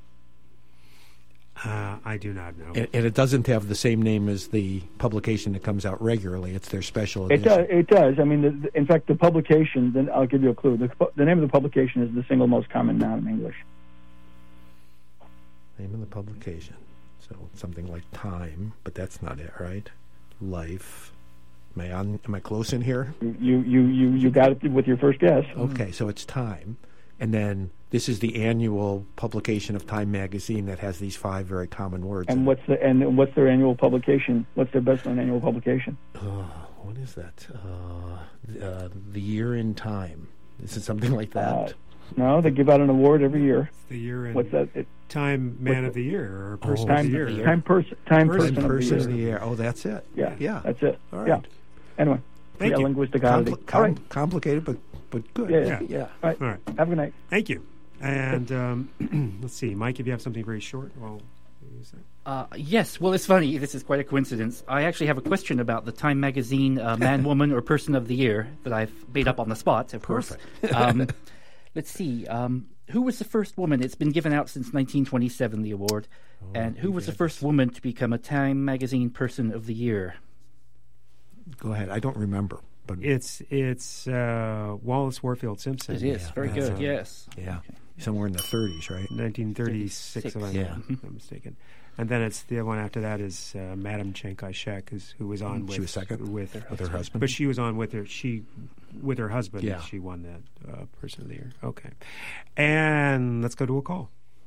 Uh, I do not know. And, and it doesn't have the same name as the publication that comes out regularly. It's their special It edition. does. It does. I mean, the, the, in fact, the publication. Then I'll give you a clue. The, the name of the publication is the single most common noun in English. Name of the publication. So something like Time, but that's not it, right? Life. Am I on? Am I close in here? You you you you got it with your first guess. Okay, so it's Time, and then this is the annual publication of Time magazine that has these five very common words. And in what's the and what's their annual publication? What's their best known annual publication? it. Oh, what is that? Uh, uh, the Year in Time. Is it something like that? Uh, no, they give out an award every year. It's the year in What's that? It, Time Man what's of the Year or Oh, Person time, of the Year. time person, time Person- person, Person of of the the year. Year. Oh, that's it. Yeah, Yeah. that's it. All right. Yeah. Anyway, Thank yeah, you. linguistic oddity. Compl- All right. com- complicated, but but good. Yeah, Yeah. yeah. All right. All right. Have a good night. Thank you. And um, let's see, Mike, if you have something very short, well, use that. Uh, yes, well, it's funny. This is quite a coincidence. I actually have a question about the Time Magazine uh, Man, Woman, or Person of the Year that I've made up on the spot, of course. Um, let's see. Um, who was the first woman? It's been given out since nineteen twenty-seven, the award. Oh, and who was the first woman to become a Time Magazine Person of the Year? Go ahead. I don't remember, but It's it's uh, Wallace Warfield Simpson. It is. Very that's good, a- yes. yeah, somewhere in the thirties, right? nineteen thirty-six, if I'm Yeah. not mistaken. And then it's the one after that is uh, Madame Chiang Shek, who's, who was on with She was second with, with her husband. but she was on with her she with her husband. Yeah. She won that uh, Person of the Year. Okay, and let's go to a call.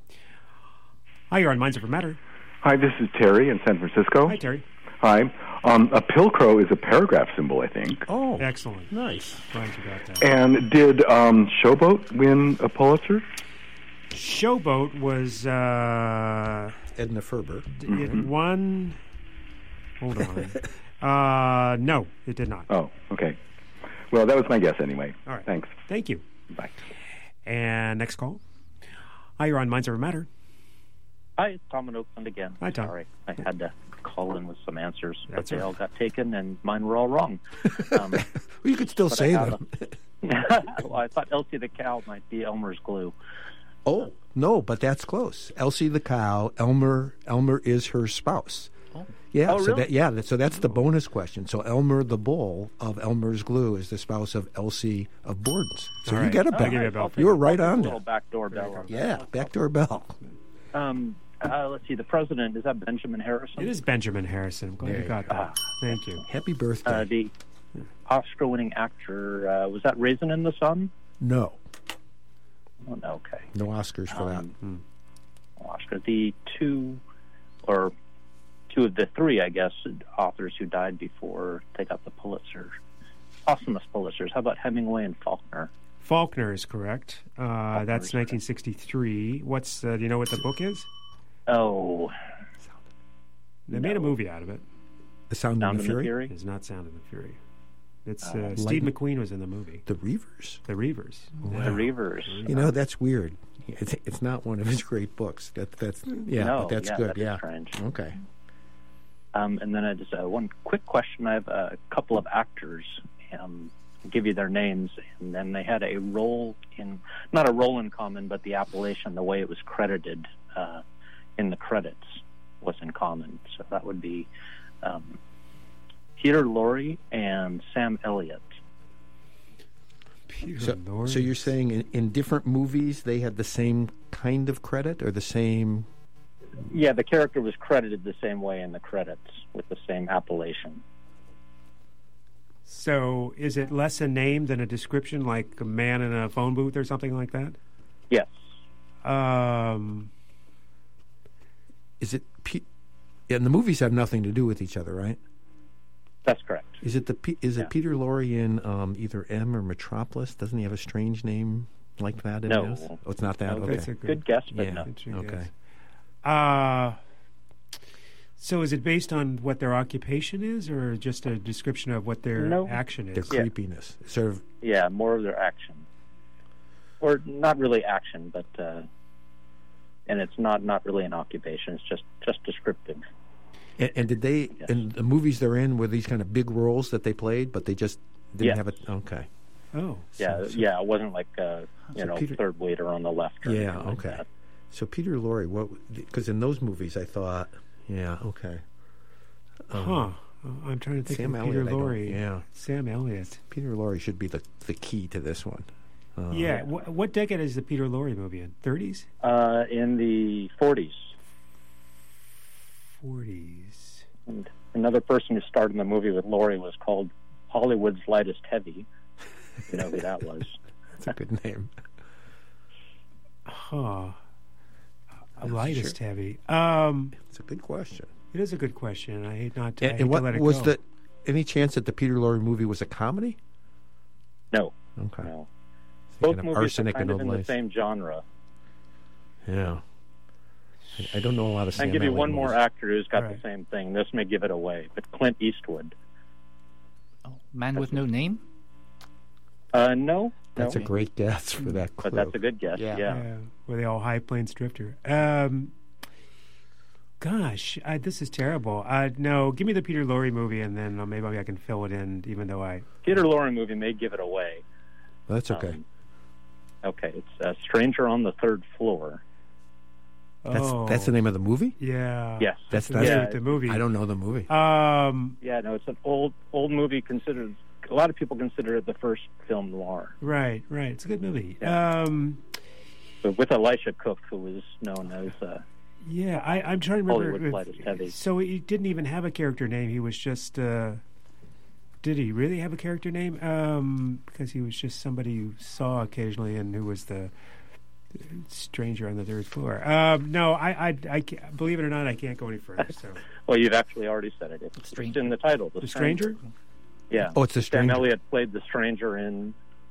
Hi, you're on Minds Over Matter. Hi, this is Terry in San Francisco. Hi, Terry. Hi. Um, a pilcrow is a paragraph symbol, I think. Oh, excellent, nice. Glad you got that. And did um, Showboat win a Pulitzer? Showboat was uh, Edna Ferber. d- it won. Hold on. uh, no, it did not. Oh, okay. Well, that was my guess anyway. All right. Thanks. Thank you. Bye. And next call. Hi, you're on Minds Over Matter. Hi, it's Tom in Oakland again. Hi, Tom. Sorry, I had to call in with some answers, but That's they all all got taken, and mine were all wrong. Um, Well, you could still but say I have them. a- well, I thought Elsie the cow might be Elmer's glue. Oh no, but that's close. Elsie the cow. Elmer. Elmer is her spouse. Oh. Yeah. Oh, so really? that, yeah. that- So that's the bonus question. So Elmer the bull of Elmer's glue is the spouse of Elsie of Borden's. So All you right. get a I'll bell. give you a bell. I'll take You were a- right I'll take on a there. little backdoor bell. on Yeah, that. backdoor bell. Um, uh, let's see. The president, is that Benjamin Harrison? It is Benjamin Harrison. I'm glad There you you got go. that. Thank you. Happy birthday. Uh, the Oscar-winning actor, uh, was that Raisin in the Sun? no, Oh, no, okay. no Oscars for that. Um, Oscar. The two, or two of the three, I guess, authors who died before they got the Pulitzer, posthumous Pulitzers. How about Hemingway and Faulkner? Faulkner is correct. Uh, that's nineteen sixty-three. What's uh, do you know what the book is? Oh, They made a movie out of it. The Sound, Sound and of the the Fury. Fury? It's not Sound of the Fury. It's Uh, uh, Steve Light- McQueen was in the movie. The Reavers. The Reavers. The Reavers. You know, that's weird. It's it's not one of his great books. That that's yeah, No, but that's yeah, good. that is yeah. strange. Okay. Um, and then I just uh, one quick question. I have a couple of actors. Um, give you their names, and then they had a role in, not a role in common, but the appellation, the way it was credited uh, in the credits was in common. So that would be um, Peter Lorre and Sam Elliott. Peter So, Lorre. so you're saying in, in different movies they had the same kind of credit or the same? Yeah, the character was credited the same way in the credits with the same appellation. So is it less a name than a description, like a man in a phone booth or something like that? Yes. Um, Is it? Pe- and the movies have nothing to do with each other, right? That's correct. Is it the? Pe- is Yeah. it Peter Lorre in um, either M or Metropolis? Doesn't he have a strange name? like that? In No. this? Oh, it's not that? No, okay. that's a good- good guess, but yeah. no. That's your Okay. guess. Uh, so is it based on what their occupation is, or just a description of what their No. action is? Their creepiness. Sort of. Yeah, more of their action, or not really action, but uh, and it's not not really an occupation. It's just just descriptive. And, and did they, in the movies they're in, were these kind of big roles that they played, but they just didn't Yes. have it? Okay. Oh. Yeah, So- so- yeah. It wasn't like uh, you So know Peter- third waiter on the left. Or Yeah, anything like okay. that. So Peter Lorre, what? Because in those movies I thought, yeah, okay. Um, Huh. Uh, I'm trying to think Sam of Peter Elliott, I don't- Lorre. yeah. Sam Elliott. Peter Lorre should be the, the key to this one. Uh, yeah. Wh- what decade is the Peter Lorre movie in? thirties? Uh, in the forties. forties. And another person who starred in the movie with Laurie was called Hollywood's Lightest Heavy. You know who that was? That's a good name. Huh. I'm not Lightest sure. heavy. Um, it's a good question. It is a good question. I hate not to, I And, hate and to let what it was go. the? Any chance that the Peter Lorre movie was a comedy? No. Okay. No. Thinking Both of movies are Arsenic kind and of in Old the Lace. same genre. Yeah. I, I don't know a lot of. I'll Sam give you Elliott one more movies. actor who's got Right. the same thing. This may give it away, but Clint Eastwood. Man with no name? Uh, no. That's no. a great guess for that clue. But that's a good guess. Yeah. Yeah. Yeah, were they all High Plains Drifter? Um, gosh, I, this is terrible. Uh, no, give me the Peter Lorre movie, and then uh, maybe I can fill it in, even though I... Peter Lorre movie may give it away. That's okay. Um, okay, it's uh, Stranger on the Third Floor. That's oh, that's the name of the movie. Yeah. Yes. That's That's that's the movie. I don't know the movie. Um, Yeah, no, it's an old old movie considered. A lot of people consider it the first film noir, right, right. It's a good movie. Yeah. Um, but with Elisha Cook, who was known as uh, yeah, I, I'm trying to remember. Hollywood if- Lightest Heavy. So he didn't even have a character name. He was just... Uh, did he really have a character name? Um, because he was just somebody you saw occasionally and who was the stranger on the third floor. Um, no, I, I, I can't, believe it or not, I can't go any further. So, Well, you've actually already said it. It's, it's in the title. The, The Stranger? Yeah. Oh, it's The Sam Stranger. Elliott played the stranger in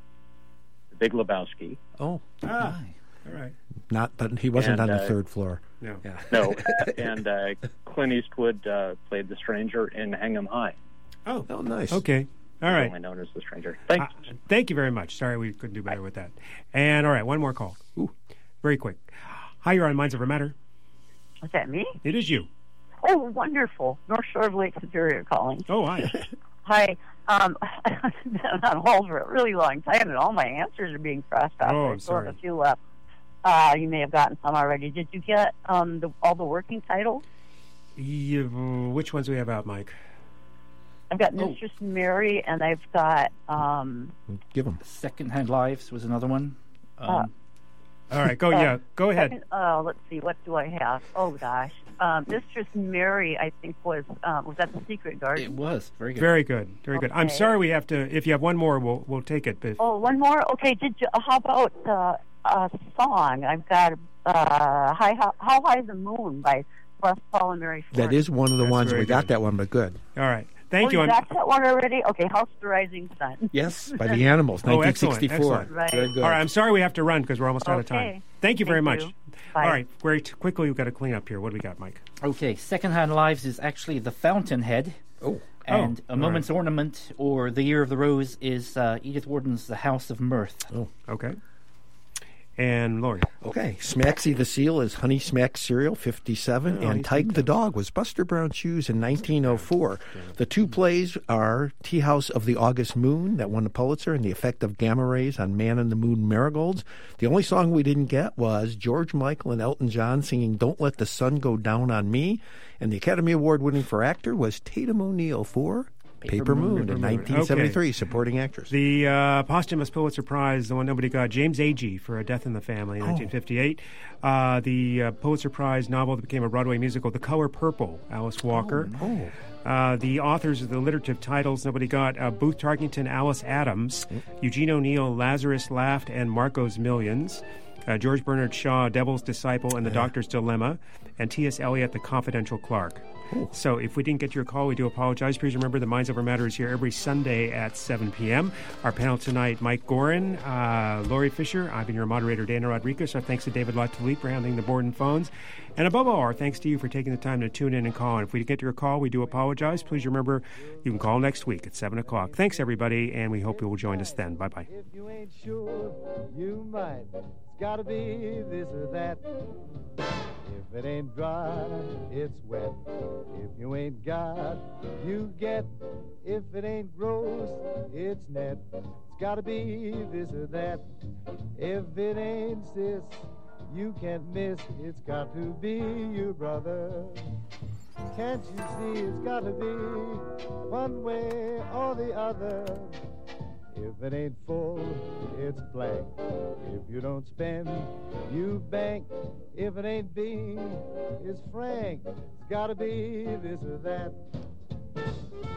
The Big Lebowski. Oh, ah, all right. not. But he wasn't And, on the uh, third floor. No. Yeah. No, and uh, Clint Eastwood uh, played the stranger in Hang 'em High. Oh, Oh, nice. okay. All right. Only known as the stranger. Thanks. Uh, thank you very much. Sorry we couldn't do better with that. And all right, one more call. Ooh, very quick. Hi, you're on Minds Over Matter. Is that me? It is you. Oh, wonderful. North Shore of Lake Superior calling. Oh, hi. Hi. Um, I've been on hold for a really long time, and all my answers are being crossed off. Oh, I I'm still have sorry. a few left. Uh, you may have gotten some already. Did you get um, the, all the working titles? You, which ones do we have out, Mike? I've got Oh. Mistress Mary, and I've got... Um, Give him. Secondhand Lives was another one. Um, Uh, All right, go. Uh, yeah, go ahead. second- uh, let's see, what do I have? Oh, gosh. Um, Mistress Mary, I think, was um, was that The Secret Garden? it was very good. Very good. Very good. I'm Okay. sorry we have to. If you have one more, we'll we'll take it. But Oh, one more? Okay, did you, uh, how about uh, a song? I've got uh, High, how, how High is the Moon by Les Paul and Mary Ford. That is one of the That's ones very we got good. that one, but good. all right. Thank oh, you. you I'm- got that one already? Okay, House of the Rising Sun. Yes, by the Animals, Oh, nineteen excellent, sixty-four. excellent. Right. Very good. All right. I'm sorry we have to run because we're almost out of time. Okay. Thank you very Thank much. you. Bye. All right. Very t- quickly, we've got to clean up here. What do we got, Mike? Okay, Secondhand Lives is actually The Fountainhead. Oh. And Oh, A Moment's Ornament, or The Year of the Rose, is uh, Edith Wharton's The House of Mirth. Oh. Okay. And Lori. Okay, Smacksy the Seal is Honey Smack Cereal, fifty-seven, Oh, and he's Tyke the Dog was Buster Brown Shoes in nineteen oh four. The two plays are Tea House of the August Moon, that won the Pulitzer, and the effect of gamma rays on Man in the Moon marigolds. The only song we didn't get was George Michael and Elton John singing Don't Let the Sun Go Down on Me, and the Academy Award winning for actor was Tatum O'Neal for Paper, Paper Moon, Moon. in Paper Moon. nineteen seventy-three, Okay. supporting actress. The uh, posthumous Pulitzer Prize, the one nobody got, James Agee for A Death in the Family in Oh. nineteen fifty-eight. Uh, the uh, Pulitzer Prize novel that became a Broadway musical, The Color Purple, Alice Walker. Oh. Uh, the authors of the alliterative titles nobody got, uh, Booth Tarkington, Alice Adams, Eugene O'Neill, Lazarus Laughed, and Marco's Millions. uh, George Bernard Shaw, Devil's Disciple, and The Doctor's Dilemma, and T S. Eliot, The Confidential Clerk. Ooh. So if we didn't get your call, we do apologize. Please remember the Minds Over Matter is here every Sunday at seven p.m. Our panel tonight, Mike Gorin, uh, Laurie Fisher. I've been your moderator, Dana Rodriguez. Our thanks to David Latulippe for handling the board and phones. And above all, our thanks to you for taking the time to tune in and call. And if we didn't get your call, we do apologize. Please remember you can call next week at seven o'clock. Thanks, everybody, and we hope you will join us then. Bye-bye. If you ain't sure, you might. It's gotta be this or that. If it ain't dry, it's wet. If you ain't got, you get. If it ain't gross, it's net. It's gotta be this or that. If it ain't sis, you can't miss. It's got to be your brother. Can't you see it's gotta be one way or the other? If it ain't full, it's blank. If you don't spend, you bank. If it ain't B, it's frank. It's gotta be this or that.